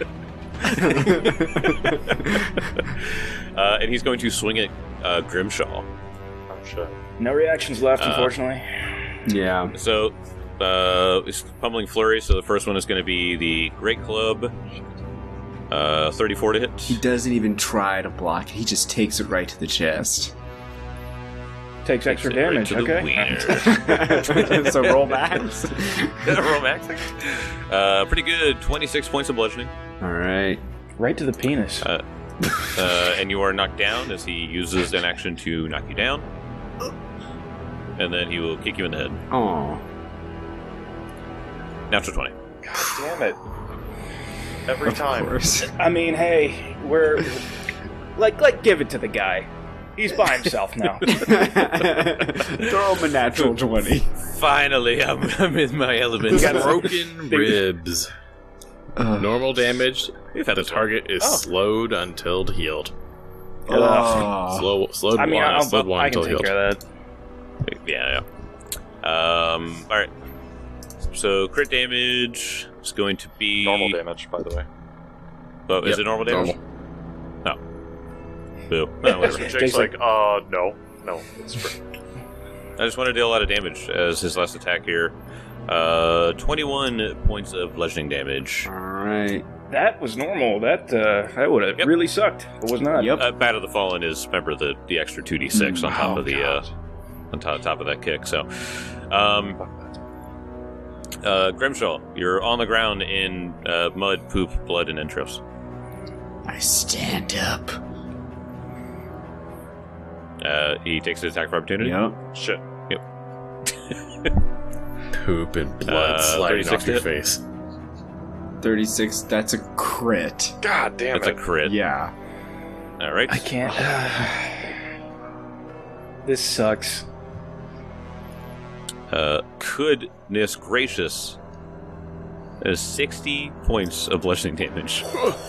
Uh, and he's going to swing at uh, Grimshaw. Oh, shit. No reactions left, Uh, unfortunately. Yeah. So, uh, it's Pummeling Flurry. So the first one is going to be the Great Club. Uh, thirty-four to hit. He doesn't even try to block it. He just takes it right to the chest. Takes extra Takes it right damage, to the okay? wiener. So roll max. Romancing. Uh, pretty good. twenty-six points of bludgeoning. All right. Right to the penis. Uh, uh, and you are knocked down as he uses an action to knock you down. And then he will kick you in the head. Oh. Natural twenty. God damn it. Every Of time. course. I mean, hey, we're like, like, give it to the guy. He's by himself now. Throw him a natural twenty. Finally, I'm, I'm in my element. Broken ribs. Uh, Normal damage. We've had The this target is Oh. slowed until healed. oh. Slow, slowed I mean, one, I'll, slowed one I can until take healed. care of that. Yeah, yeah. Um, alright. So, crit damage is going to be... Normal damage, by the way. Oh, is Yep, it normal damage? normal. No. Boo. No, whatever. Jake's Jake's like, uh, no. No, it's free. I just want to deal a lot of damage as his last attack here. Uh, twenty-one points of bludgeoning damage. Alright. That was normal. That uh, that would have Yep. really sucked. It was not. Yep. Uh, Battle of the Fallen is, remember, the, the extra two d six on top Oh, of the uh, on top, top of that kick. So, um, uh, Grimshaw, you're on the ground in uh, mud, poop, blood, and entrails. I stand up. Uh, he takes an attack for opportunity. Yep. Shit. Poop and blood Uh, sliding thirty-six off your hit. face. thirty-six, that's a crit. God damn That's a it. crit. Yeah. All right. I can't. This sucks. Uh, goodness gracious. There's sixty points of bludgeoning damage.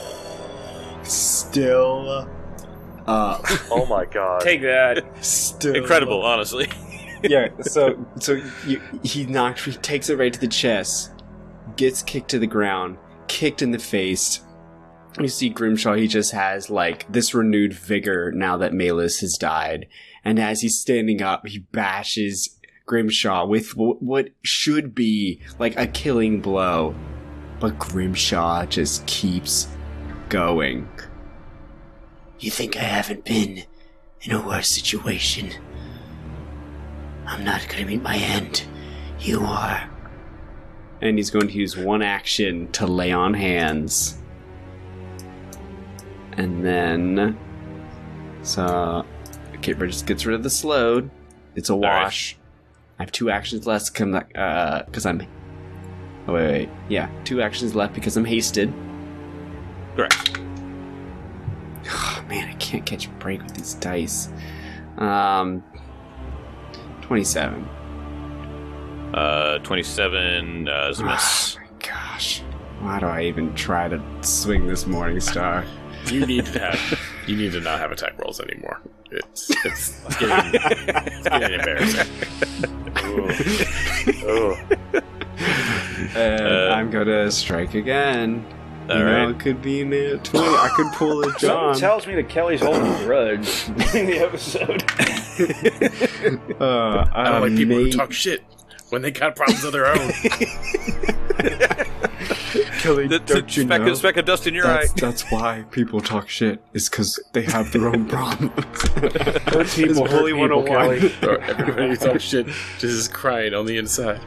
Still up. Oh my god. Take that. Still Incredible, honestly. Yeah, so so you, he knocks he takes it right to the chest, gets kicked to the ground, kicked in the face. You see Grimshaw, he just has like this renewed vigor now that Malus has died. And as he's standing up, he bashes Grimshaw with w- what should be like a killing blow. But Grimshaw just keeps going. You think I haven't been in a worse situation? I'm not gonna meet my end. You are. And he's going to use one action to lay on hands. And then... So... Okay, just gets rid of the slowed. It's a wash. I have two actions left because uh, cause I'm... Oh, wait, wait. Yeah, two actions left because I'm hasted. Correct. Oh, man, I can't catch a break with these dice. Um... twenty-seven. Uh, twenty-seven uh, is a miss. Oh my gosh. Why do I even try to swing this Morning Star? You need to have. You need to not have attack rolls anymore. It's it's, it's getting it's getting embarrassing. Ooh. And Uh, I'm gonna strike again. You all know, right. it could be near twenty. I could pull a John. Something tells me that Kelly's holding a grudge in the episode. Uh, I don't like people who mate- talk shit when they got problems of their own. Kelly, The, don't you speck, know? of, speck of dust in your That's, eye. that's why people talk shit. Is because they have their own problems. Hurt people, It's Bully hurt people, one oh one. Kelly. Or everybody who talks shit just is crying on the inside.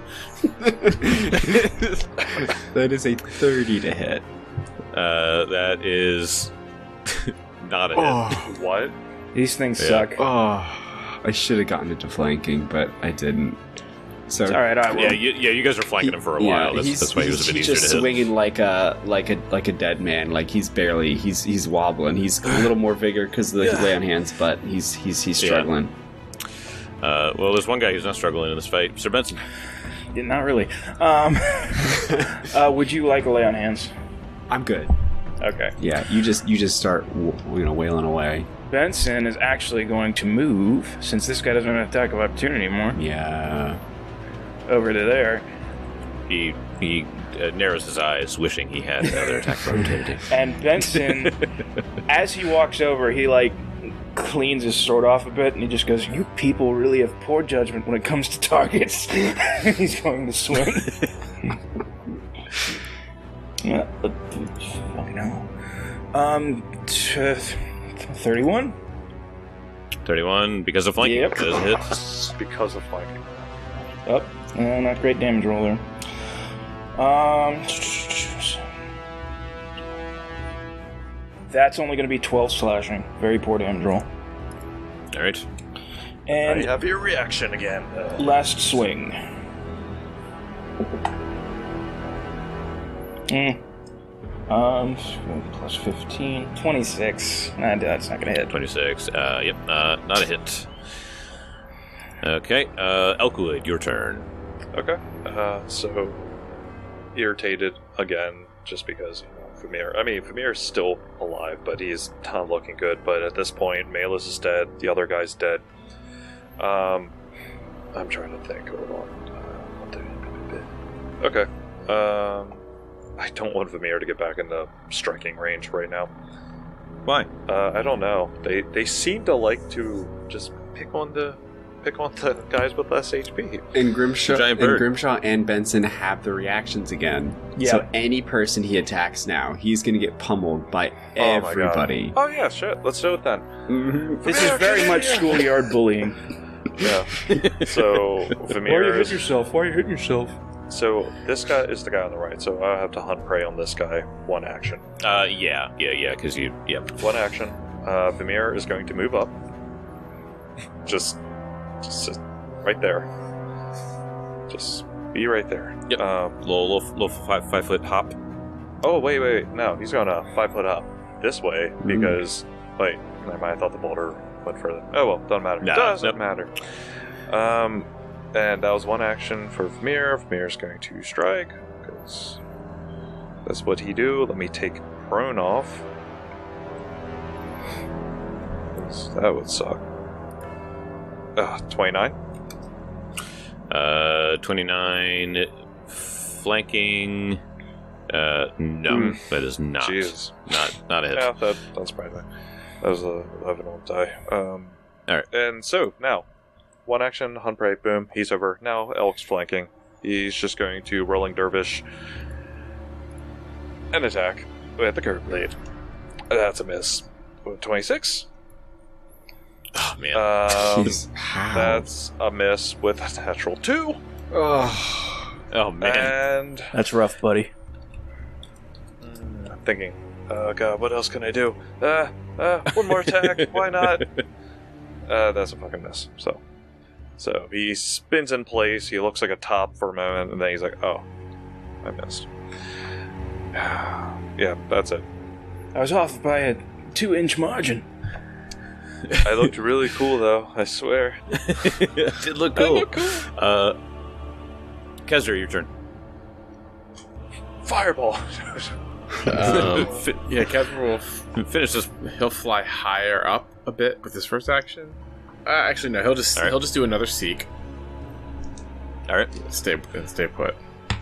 That is a thirty to hit. Uh, that is not a hit. Oh, What? These things Yeah. suck. oh, I should have gotten into flanking, but I didn't. So It's all right. I will. Yeah, you, yeah, you guys were flanking him for a while. That's, he's, that's why he was a bit he's easier just to hit. swinging like a like a like a dead man. Like he's barely he's he's wobbling. He's a little more vigor because of the lay on hands, but he's he's he's Yeah. struggling. Uh, well, there's one guy who's not struggling in this fight. Sir Benson. Yeah, not really. Um, uh, would you like a lay on hands? I'm good. Okay. Yeah, you just you just start w- you know wailing away. Benson is actually going to move, since this guy doesn't have an attack of opportunity anymore, Yeah. over to there. He he uh, narrows his eyes, wishing he had another attack for opportunity. And Benson, as he walks over, he like cleans his sword off a bit, and he just goes, "You people really have poor judgment when it comes to targets." He's going to swing. Uh, Fuck no. Um, t- thirty-one. thirty-one because of flanking. Yep. That is a hit. Because of flanking. Up. Uh, not great damage roll there. Um, that's only going to be twelve slashing. Very poor damage roll. All right. I And have your reaction again. Uh, last swing. Mm. Um, plus fifteen. twenty-six. Nah, that's not going to hit. twenty-six. Uh, yep, uh, not a hit. Okay, uh, Elkuid, your turn. Okay. Uh, so, irritated again, just because, you know, Famir. I mean, Famir's still alive, but he's not looking good. But at this point, Malus is dead. The other guy's dead. Um, I'm trying to think. Hold on. Uh, okay. Um, I don't want Famir to get back into striking range right now. Why? Uh, I don't know. They they seem to like to just pick on the pick on the guys with less H P. And Grimshaw, Giant and bird. Grimshaw and Benson have the reactions again. Yeah. So any person he attacks now, he's going to get pummeled by Oh my God. everybody. Oh yeah, shit. Let's do it then. Mhm. This is very much schoolyard bullying. Yeah. So Why are you Famir hitting is, yourself? Why are you hitting yourself? so this guy is the guy on the right. So I have to hunt prey on this guy. One action. Uh, yeah, yeah, yeah, because you, yeah. One action. Uh, Famir is going to move up. Just, just, just right there. Just be right there. Yep. Um, Little, little, little five, five foot hop. oh wait, wait, no, he's going to five foot up this way because wait, never mind. I thought the boulder went further. Oh well, doesn't matter. Nah, doesn't nope. matter. Um, and that was one action for Famir. Famir's going to strike because that's what he do. Let me take prone off. 'Cause that would suck. Uh, twenty-nine. Uh, twenty-nine, flanking. Uh, no, Mm. that is not. Jesus. Not, not a hit. Yeah, that, that's probably fine. That was a eleven on die. Um, Alright. And so, now, one action, hunt prey, boom, he's over. Now, Elk's flanking. He's just going to Rolling Dervish and attack with the curve blade. That's a miss. twenty-six. Oh, man. Um, Jeez, how? that's a miss with a natural two. Oh. oh, man. And That's rough, buddy. I'm thinking, oh god, what else can I do? Uh, uh, one more attack, why not? Uh, that's a fucking miss. So, so he spins in place. He looks like a top for a moment, and then he's like, "Oh, I missed." Yeah, that's it. I was off by a two-inch margin. I looked really cool, though. I swear. It did look I cool. look cool. Uh, Kezra, your turn. Fireball. Um, fi- yeah, Casper will f- finish this. He'll fly higher up a bit with his first action. Uh, actually, no. He'll just All right. he'll just do another seek. All right. Stay and stay put.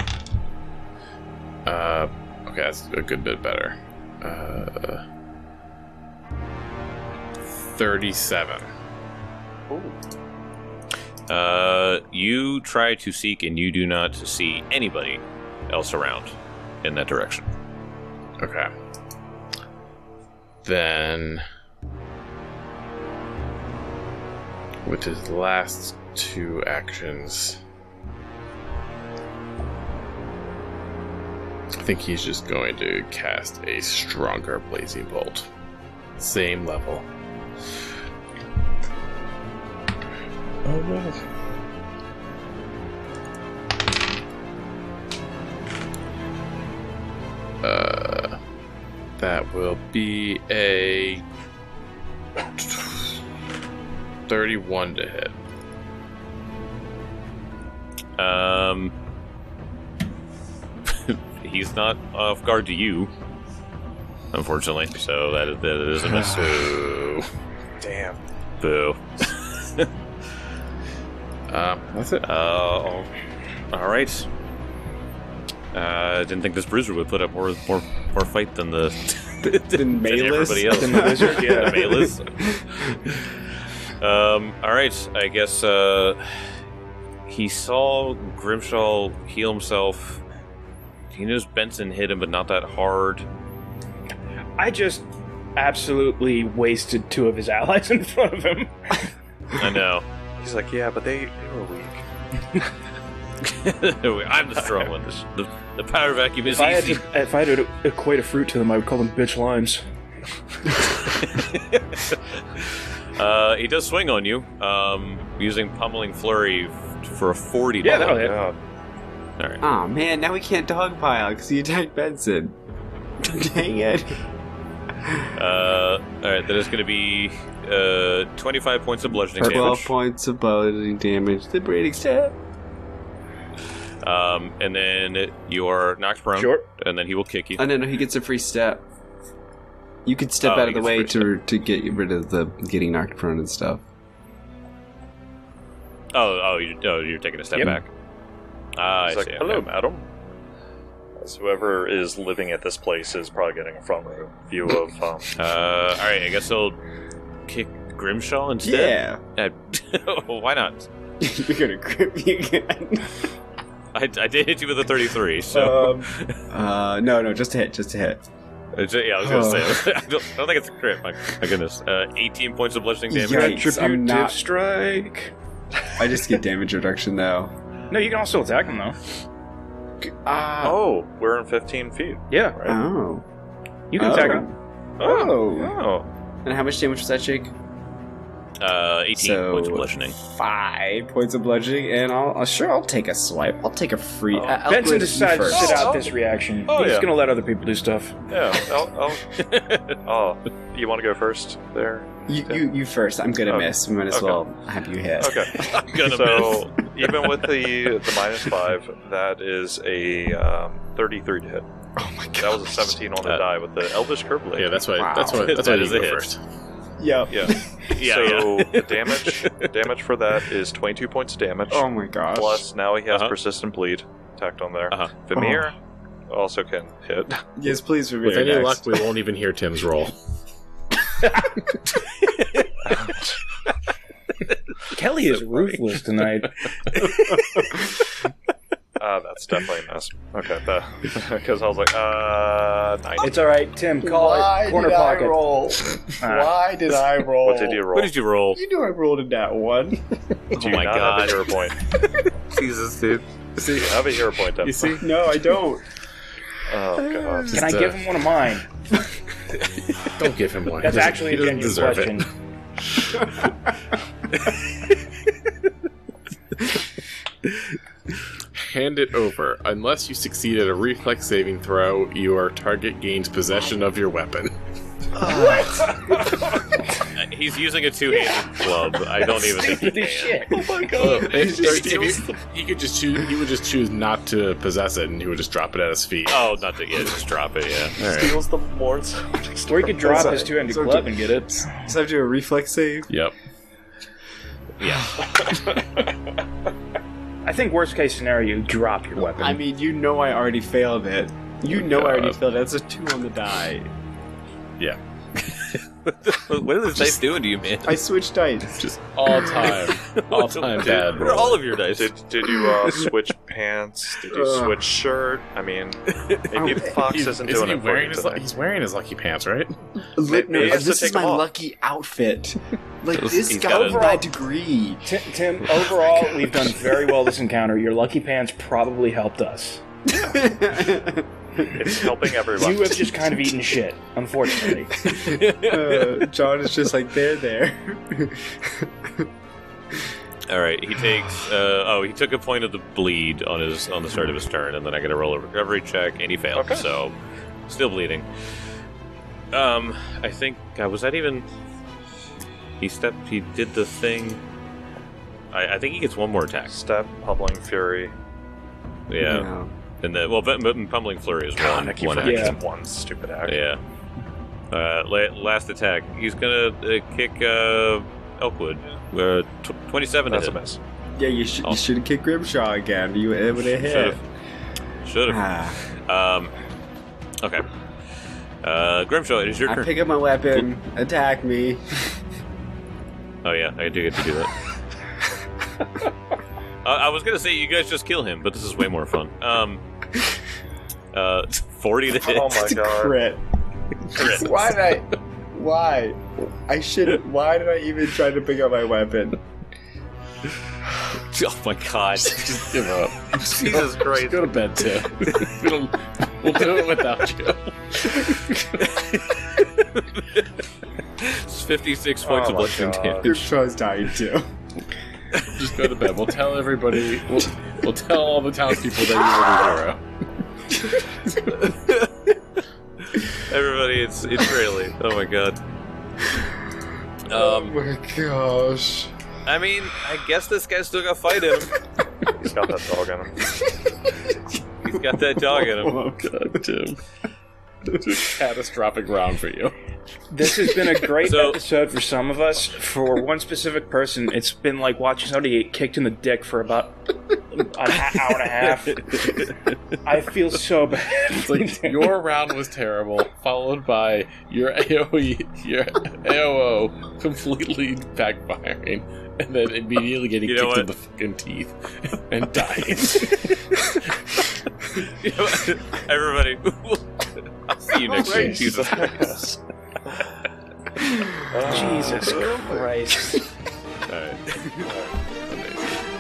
Uh, okay, that's a good bit better. Uh, thirty-seven. Uh, you try to seek, and you do not see anybody else around in that direction. Okay. Then, with his last two actions, I think he's just going to cast a stronger blazing bolt. Same level. Oh no. Uh, that will be a thirty-one to hit. Um, he's not off guard to you, unfortunately. So that is, that is a miss. Boo. Damn. Boo. Um, that's it. Uh, all right. Uh, didn't think this bruiser would put up more more more fight than the Than Malus? everybody else. Than the wizard, yeah, the Malus. Um, all right. I guess uh, he saw Grimshaw heal himself. He knows Benson hit him, but not that hard. I just absolutely wasted two of his allies in front of him. I know. He's like, yeah, but they, they were weak. I'm the strong one. The, the power vacuum is If I, had easy. to, if I had to equate a fruit to them, I would call them bitch limes. uh, he does swing on you, um, using pummeling flurry f- for a forty. Yeah, that'll hit. God. All right. Oh man, now we can't dogpile because he attacked Benson. Dang it. Uh, alright, that is going to be uh, twenty-five points of bludgeoning twelve damage. points of bludgeoning damage. The braiding stab. Um, and then you are knocked prone. Sure. And then he will kick you. Oh, no, no, he gets a free step. You could step Oh, out he of the gets a way free to to get rid of the getting knocked prone and stuff. Oh, oh, you, oh, you're taking a step Yep. back. Ah, I He's like, see. hello, okay. madam. As whoever is living at this place is probably getting a front row view of. Um, Uh, alright, I guess I'll kick Grimshaw instead? Yeah. Why not? You're gonna grip me again. I, I did hit you with a thirty-three, so. Um, uh, no, no, just a hit, just a hit. It's- yeah, I was gonna Oh. say. I don't, I don't think it's a crit. My, my goodness. Uh, eighteen points of bludgeoning damage. Yikes, I'm not- strike. I just get damage reduction though. No, you can also attack him though. Ah. oh, we're in fifteen feet. Yeah, Right? Oh. you can Oh. attack him. Oh. Oh. And how much damage was that, Jake? Uh, eighteen So points of bludgeoning. five points of bludgeoning, and I'll, I'll sure I'll take a swipe. I'll take a free. Oh. uh, Benson Elkwood, decided to you sit first. out Oh, this reaction. oh, He's yeah. gonna let other people do stuff. Yeah. I'll, I'll, oh, you want to go first there? You, you, you first. I'm gonna Oh. miss. We might as Okay. well have you hit. Okay. I'm gonna So even with the the minus five, that is a um, thirty-three to hit. Oh my god. That was a seventeen on the Uh, die with the Elvish Curb Blade. Yeah, that's why. Wow. That's why. That's That why is you a go hit. first. Yep. Yeah. Yeah, so yeah. the damage damage for that is twenty-two points of damage. Oh my gosh. Plus now he has Uh-huh. persistent bleed tacked on there. Uh-huh. Vimir also can hit. Yes, please. With any luck, we won't even hear Tim's roll. Kelly is ruthless tonight. Uh, that's definitely a miss. Okay, because I was like, uh, nine. It's all right, Tim. Call it corner pocket. roll? Ah. Why did I roll? What did you roll? What did you roll? You know I rolled in that one. Do Oh you my not god. have a hero point? Jesus, dude. Do you have a hero point, then? You see? No, I don't. Oh, God. Can I Just, uh, give him one of mine? Don't give him one. That's He doesn't- actually he a doesn't genuine deserve question. it. Hand it over. Unless you succeed at a reflex saving throw, your target gains possession of your weapon. He's using a two-handed club. I don't even think he Stupid as can. shit. Oh my Uh, God. if- if he, he could just choose. He would just choose not to possess it, and he would just drop it at his feet. Oh, not to yeah, just drop it. Yeah. All right. Steals the Lord's. Or he could drop So- his two-handed so club do- and get it. So I have to do a reflex save. Yep. Yeah. I think worst case scenario, you drop your weapon. I mean, you know I already failed it. You know I already God. failed it. That's a two on the die. Yeah. What is this dice doing to you, man? I switched dice. Just all time, all time bad. What are all of your dice? Did, did you uh, switch pants? Did you Ugh. switch shirt? I mean, maybe the fox He's, isn't isn't doing he it for wearing you his? lu- tonight. He's wearing his lucky pants, right? Look, no, he has to this take is my them off. lucky outfit. Like, He's- this he's got got a a- my degree. Tim, Tim, overall, we've done very well this encounter. Your lucky pants probably helped us. It's helping everyone. You have just kind of eaten shit, unfortunately. uh, John is just like, there, there. All right, he takes. Uh, oh, he took a point of the bleed on his on the start of his turn, and then I got to roll a recovery check, and he failed. Okay. So, still bleeding. Um, I think uh, was that even? He stepped. He did the thing. I, I think he gets one more attack. Step, Pummeling Fury. Yeah, and then well, but, but Pummeling Flurry is God, one. I keep one forgetting action. Yeah. one stupid act. Yeah. Uh, la- last attack. He's gonna uh, kick uh, Elkwood. Uh, tw- Twenty-seven. That's to a hit. miss. Yeah, you, sh- Oh. you should have kicked Grimshaw again. You it would have hit. Should've. Should have. Ah, Um. Okay. Uh, Grimshaw, it is your I turn. pick up my weapon, attack me. Oh yeah, I do get to do that. uh, I was gonna say you guys just kill him, but this is way more fun. Um. Uh, forty to hit. Oh my god. Crit. Crit. Why did I? Why? I should. Why did I even try to pick up my weapon? Oh my god! Just give up. Jesus Christ! Go to bed, Tim. we'll, we'll do it without you. It's fifty-six points Oh of my bludgeoning God. damage. Grimshaw's dying too. Just go to bed. We'll tell everybody. We'll, we'll tell all the townspeople that you were the hero. Everybody, it's it's Rayleigh. Oh my god. Oh Um, my gosh. I mean, I guess this guy's still got fight in him. He's got that dog in him. He's got that dog in him. Oh god, Tim. Catastrophic round for you. This has been a great So- episode for some of us. For one specific person, it's been like watching somebody get kicked in the dick for about an hour and a half. I feel so bad. It's like your round was terrible, followed by your A O E, your A O O completely backfiring, and then immediately getting You know kicked in what? the fucking teeth and dying. You know what? Everybody, I'll see you next week. Jesus Christ. Jesus Christ. All right. All right. Amazing.